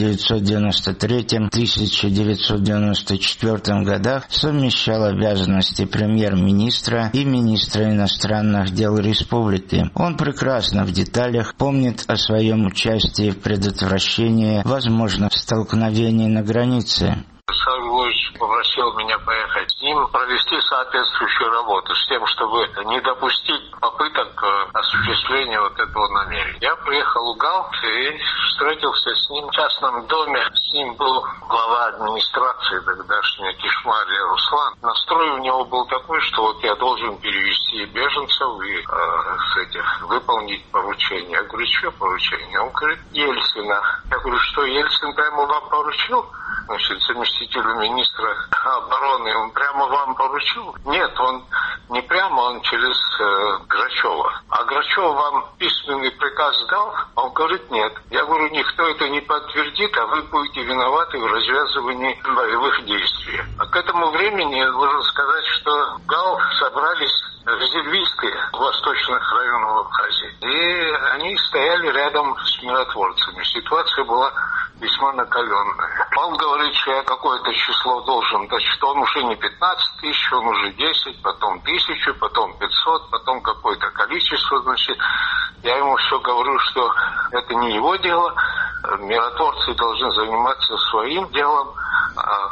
1993-1994 годах совмещал обязанности премьер-министра и министра иностранных дел республики. Он прекрасно в деталях помнит о своем участии в предотвращении возможных столкновений на границе. Александр Григорьевич попросил меня поехать с ним, провести соответствующую работу с тем, чтобы не допустить попыток осуществления вот этого намерения. Я приехал в Галт и встретился с ним в частном доме. С ним был глава администрации тогдашняя Кишмария Руслан. Настрой у него был такой, что вот я должен перевести беженцев и выполнить поручение. Я говорю, что поручение? Он говорит, Ельцина. Я говорю, что Ельцин прямо вам поручил? Значит, заместителю министра обороны, он прямо вам поручил? Нет, он не прямо, он через Грачева. А Грачев вам письменный приказ дал? Он говорит, нет. Я говорю, никто это не подтвердит, а вы будете виноваты в развязывании боевых действий. А к этому времени должен сказать, что ГАУ собрались в Зельвийске, в восточных районах Абхазии. И они стояли рядом с миротворцами. Ситуация была весьма накаленная. Он говорит, что я какое-то число должен, значит, он уже не 15 тысяч, он уже 10, потом 1000, потом 500, потом какое-то количество, значит. Я ему все говорю, что это не его дело, миротворцы должны заниматься своим делом, а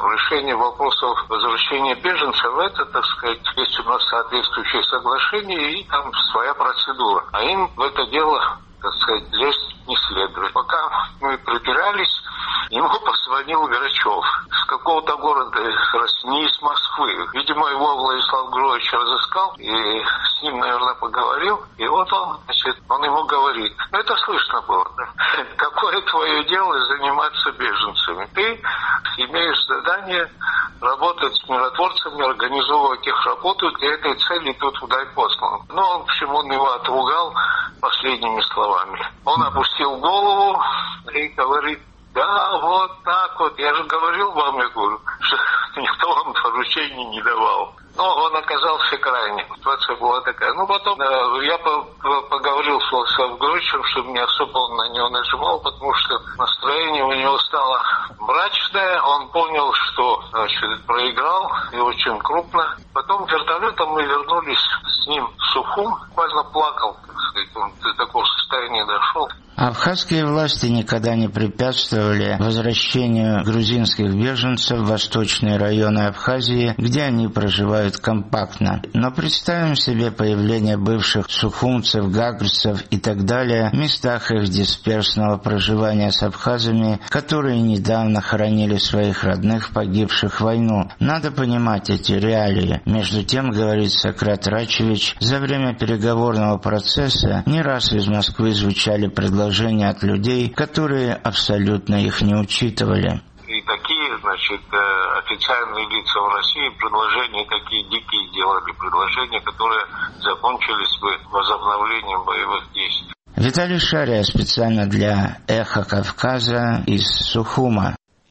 решение вопросов возвращения беженцев, это, так сказать, есть у нас соответствующее соглашение и там своя процедура. А им в это дело, так сказать, лезть не следует. Пока мы припирались, ему позвонил Грачев с какого-то города, не из Москвы. Видимо, его Владислав Григорьевич разыскал и с ним, наверное, поговорил. И вот он ему говорит, это слышно было, да? Какое твое дело заниматься беженцами? Ты имеешь задание работать с миротворцами, организовывать их работу, для этой цели ты туда и послан. Но, в общем, он его отругал последними словами. Он опустил голову и говорит, да, вот так вот. Я же говорил вам, я говорю, что никто вам поручений не давал. Но он оказался крайним. Ситуация была такая. Ну, потом я поговорил с Владиславом Григорьевичем, чтобы не особо он на него нажимал, потому что настроение у него стало мрачное. Он понял, что, значит, проиграл, и очень крупно. Потом вертолетом мы вернулись с ним в Сухум. Буквально плакал, так сказать, он до такого состояния дошел. Абхазские власти никогда не препятствовали возвращению грузинских беженцев в восточные районы Абхазии, где они проживают компактно. Но представим себе появление бывших сухумцев, гагрцев и так далее в местах их дисперсного проживания с абхазами, которые недавно хоронили своих родных, погибших в войну. Надо понимать эти реалии. Между тем, говорит Сократ Рачевич, за время переговорного процесса не раз из Москвы звучали предложения от людей, которые абсолютно их не учитывали. И такие, значит, официальные лица в России предложения такие дикие делали, предложения, которые закончились бы возобновлением боевых действий. Виталий Шария специально для «Эхо Кавказа» из Сухума.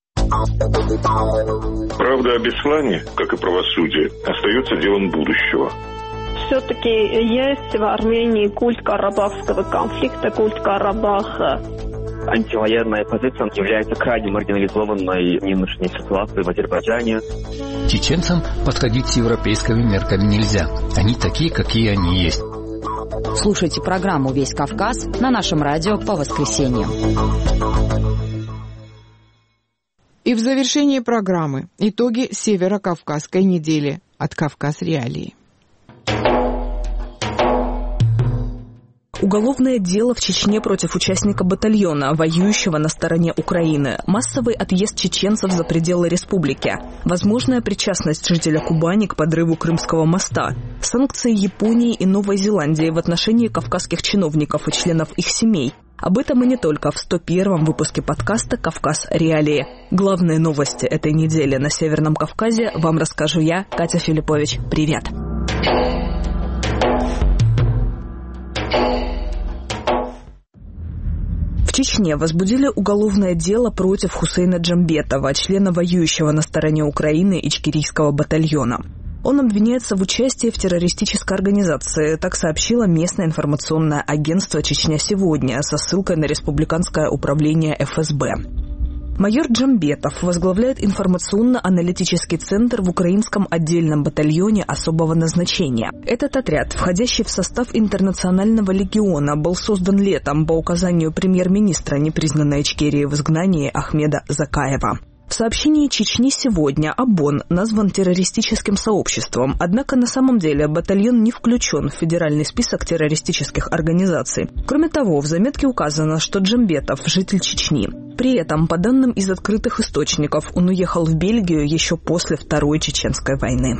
Правда о Беслане, как и правосудие, остается делом будущего. Все-таки есть в Армении культ карабахского конфликта, культ Карабаха. Антивоенная позиция является крайне маргинализованной в нынешней ситуации в Азербайджане. Чеченцам подходить с европейскими мерками нельзя. Они такие, какие они есть. Слушайте программу «Весь Кавказ» на нашем радио по воскресеньям. И в завершении программы итоги Северо-Кавказской недели от «Кавказ Реалии». Уголовное дело в Чечне против участника батальона, воюющего на стороне Украины. Массовый отъезд чеченцев за пределы республики. Возможная причастность жителя Кубани к подрыву Крымского моста. Санкции Японии и Новой Зеландии в отношении кавказских чиновников и членов их семей. Об этом и не только в 101-м выпуске подкаста «Кавказ Реалии». Главные новости этой недели на Северном Кавказе вам расскажу я, Катя Филиппович. Привет! В Чечне возбудили уголовное дело против Хусейна Джамбетова, члена воюющего на стороне Украины ичкерийского батальона. Он обвиняется в участии в террористической организации, так сообщило местное информационное агентство «Чечня сегодня» со ссылкой на республиканское управление ФСБ. Майор Джамбетов возглавляет информационно-аналитический центр в украинском отдельном батальоне особого назначения. Этот отряд, входящий в состав Интернационального легиона, был создан летом по указанию премьер-министра непризнанной Ичкерии в изгнании Ахмеда Закаева. В сообщении «Чечни сегодня» ОБОН назван террористическим сообществом, однако на самом деле батальон не включен в федеральный список террористических организаций. Кроме того, в заметке указано, что Джамбетов – житель Чечни. При этом, по данным из открытых источников, он уехал в Бельгию еще после Второй Чеченской войны.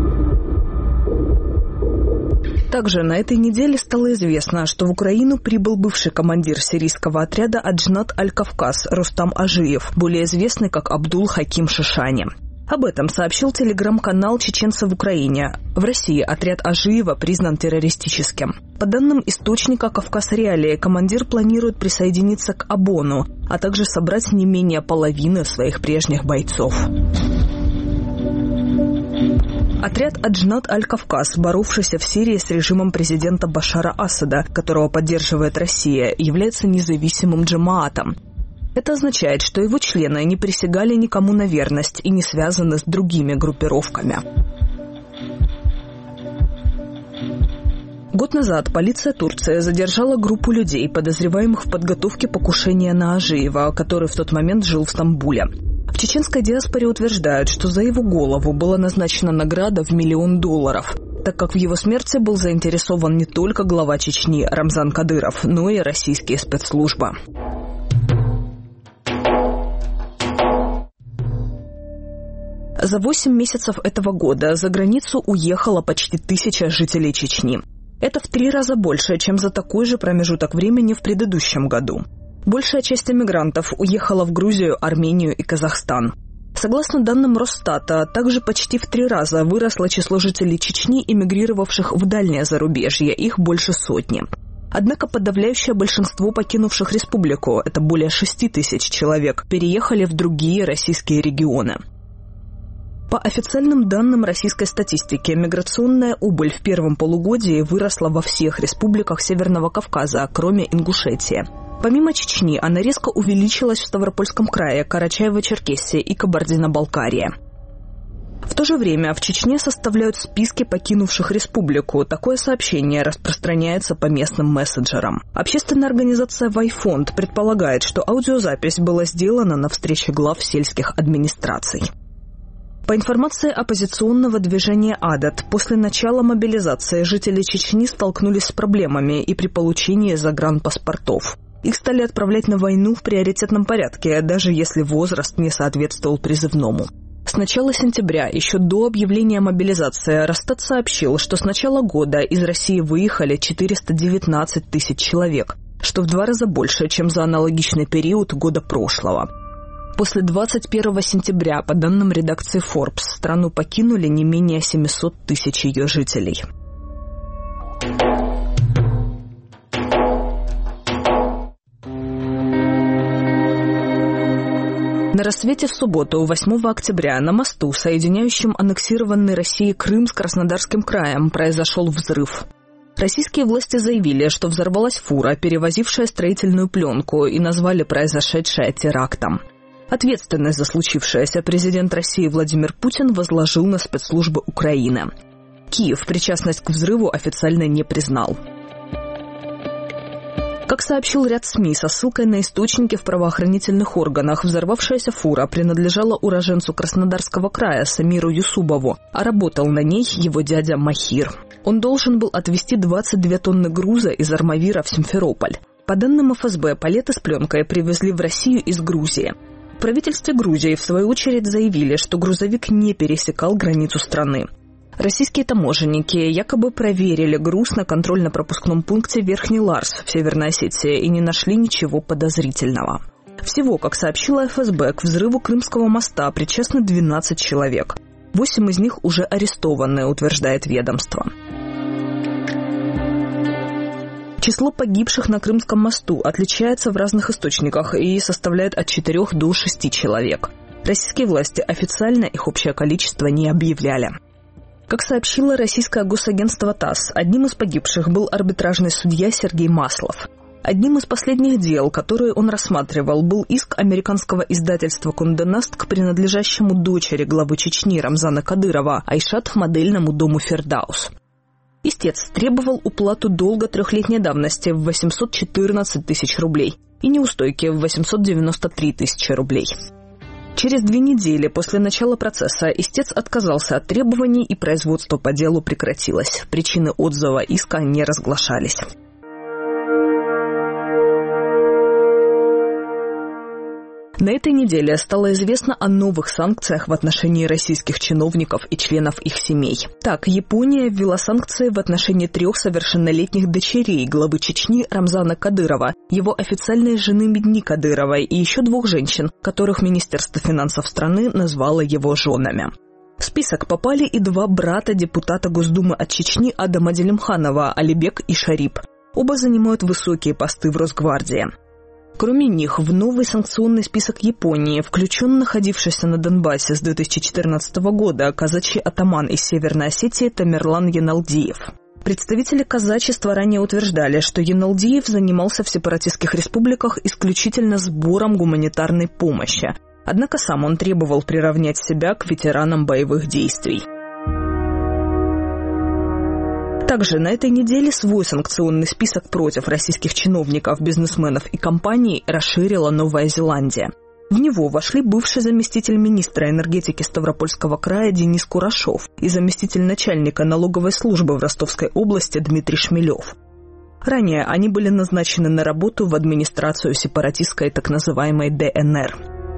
Также на этой неделе стало известно, что в Украину прибыл бывший командир сирийского отряда Аджнат Аль-Кавказ Рустам Ажиев, более известный как Абдул Хаким Шишани. Об этом сообщил телеграм-канал «Чеченцы в Украине». В России отряд Ажиева признан террористическим. По данным источника «Кавказ Реалии», командир планирует присоединиться к ОБОНу, а также собрать не менее половины своих прежних бойцов. Отряд Аджнат Аль-Кавказ, боровшийся в Сирии с режимом президента Башара Асада, которого поддерживает Россия, является независимым джамаатом. Это означает, что его члены не присягали никому на верность и не связаны с другими группировками. Год назад полиция Турции задержала группу людей, подозреваемых в подготовке покушения на Ажиева, который в тот момент жил в Стамбуле. В чеченской диаспоре утверждают, что за его голову была назначена награда в $1 миллион, так как в его смерти был заинтересован не только глава Чечни Рамзан Кадыров, но и российские спецслужбы. За 8 месяцев этого года за границу уехало почти 1000 жителей Чечни. Это в 3 раза больше, чем за такой же промежуток времени в предыдущем году. Большая часть эмигрантов уехала в Грузию, Армению и Казахстан. Согласно данным Росстата, также почти в 3 раза выросло число жителей Чечни, эмигрировавших в дальнее зарубежье, их больше 100. Однако подавляющее большинство покинувших республику, это более 6000 человек, переехали в другие российские регионы. По официальным данным российской статистики, миграционная убыль в первом полугодии выросла во всех республиках Северного Кавказа, кроме Ингушетии. Помимо Чечни, она резко увеличилась в Ставропольском крае, Карачаево-Черкесии и Кабардино-Балкарии. В то же время в Чечне составляют списки покинувших республику. Такое сообщение распространяется по местным мессенджерам. Общественная организация «Вайфонд» предполагает, что аудиозапись была сделана на встрече глав сельских администраций. По информации оппозиционного движения «Адат», после начала мобилизации жители Чечни столкнулись с проблемами и при получении загранпаспортов. Их стали отправлять на войну в приоритетном порядке, даже если возраст не соответствовал призывному. С начала сентября, еще до объявления мобилизации, Росстат сообщил, что с начала года из России выехали 419 тысяч человек, что в 2 раза больше, чем за аналогичный период года прошлого. После 21 сентября, по данным редакции Forbes, страну покинули не менее 700 тысяч ее жителей. На рассвете в субботу, 8 октября, на мосту, соединяющем аннексированный Россией Крым с Краснодарским краем, произошел взрыв. Российские власти заявили, что взорвалась фура, перевозившая строительную пленку, и назвали произошедшее терактом. Ответственность за случившееся президент России Владимир Путин возложил на спецслужбы Украины. Киев причастность к взрыву официально не признал. Как сообщил ряд СМИ со ссылкой на источники в правоохранительных органах, взорвавшаяся фура принадлежала уроженцу Краснодарского края Самиру Юсубову, а работал на ней его дядя Махир. Он должен был отвезти 22 тонны груза из Армавира в Симферополь. По данным ФСБ, палеты с пленкой привезли в Россию из Грузии. В правительстве Грузии, в свою очередь, заявили, что грузовик не пересекал границу страны. Российские таможенники якобы проверили груз на контрольно-пропускном пункте Верхний Ларс в Северной Осетии и не нашли ничего подозрительного. Всего, как сообщила ФСБ, к взрыву Крымского моста причастны 12 человек. 8 из них уже арестованы, утверждает ведомство. Число погибших на Крымском мосту отличается в разных источниках и составляет от 4 до 6 человек. Российские власти официально их общее количество не объявляли. Как сообщило российское госагентство ТАСС, одним из погибших был арбитражный судья Сергей Маслов. Одним из последних дел, которые он рассматривал, был иск американского издательства «Кондэ Наст» к принадлежащему дочери главы Чечни Рамзана Кадырова Айшат модельному дому «Фердаус». Истец требовал уплату долга 3-летней давности в 814 тысяч рублей и неустойки в 893 тысячи рублей. Через 2 недели после начала процесса истец отказался от требований, и производство по делу прекратилось. Причины отзыва иска не разглашались. На этой неделе стало известно о новых санкциях в отношении российских чиновников и членов их семей. Так, Япония ввела санкции в отношении 3 совершеннолетних дочерей главы Чечни Рамзана Кадырова, его официальной жены Медни Кадыровой и еще 2 женщин, которых Министерство финансов страны назвало его женами. В список попали и 2 брата депутата Госдумы от Чечни Адама Делимханова, Алибек и Шарип. Оба занимают высокие посты в Росгвардии. Кроме них, в новый санкционный список Японии включен находившийся на Донбассе с 2014 года казачий атаман из Северной Осетии Тамерлан Яналдиев. Представители казачества ранее утверждали, что Яналдиев занимался в сепаратистских республиках исключительно сбором гуманитарной помощи. Однако сам он требовал приравнять себя к ветеранам боевых действий. Также на этой неделе свой санкционный список против российских чиновников, бизнесменов и компаний расширила Новая Зеландия. В него вошли бывший заместитель министра энергетики Ставропольского края Денис Курашов и заместитель начальника налоговой службы в Ростовской области Дмитрий Шмелев. Ранее они были назначены на работу в администрацию сепаратистской так называемой ДНР.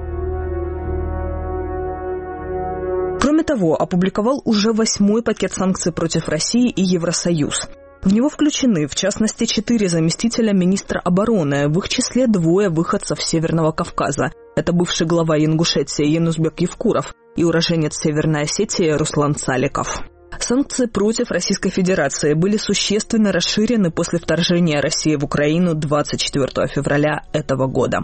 Кроме того, опубликовал уже 8-й пакет санкций против России и Евросоюз. В него включены, в частности, 4 заместителя министра обороны, в их числе 2 выходцев Северного Кавказа. Это бывший глава Ингушетии Янузбек Евкуров и уроженец Северной Осетии Руслан Цаликов. Санкции против Российской Федерации были существенно расширены после вторжения России в Украину 24 февраля этого года.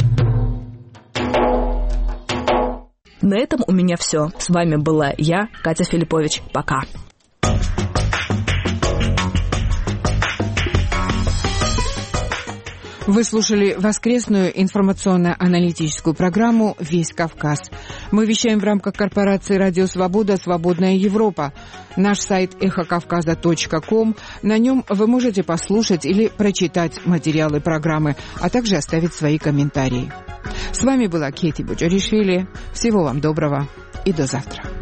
На этом у меня все. С вами была я, Катя Филиппович. Пока. Вы слушали воскресную информационно-аналитическую программу «Весь Кавказ». Мы вещаем в рамках корпорации «Радио Свобода. Свободная Европа». Наш сайт эхокавказа.ком. На нем вы можете послушать или прочитать материалы программы, а также оставить свои комментарии. С вами была Кети Буджаришвили. Всего вам доброго и до завтра.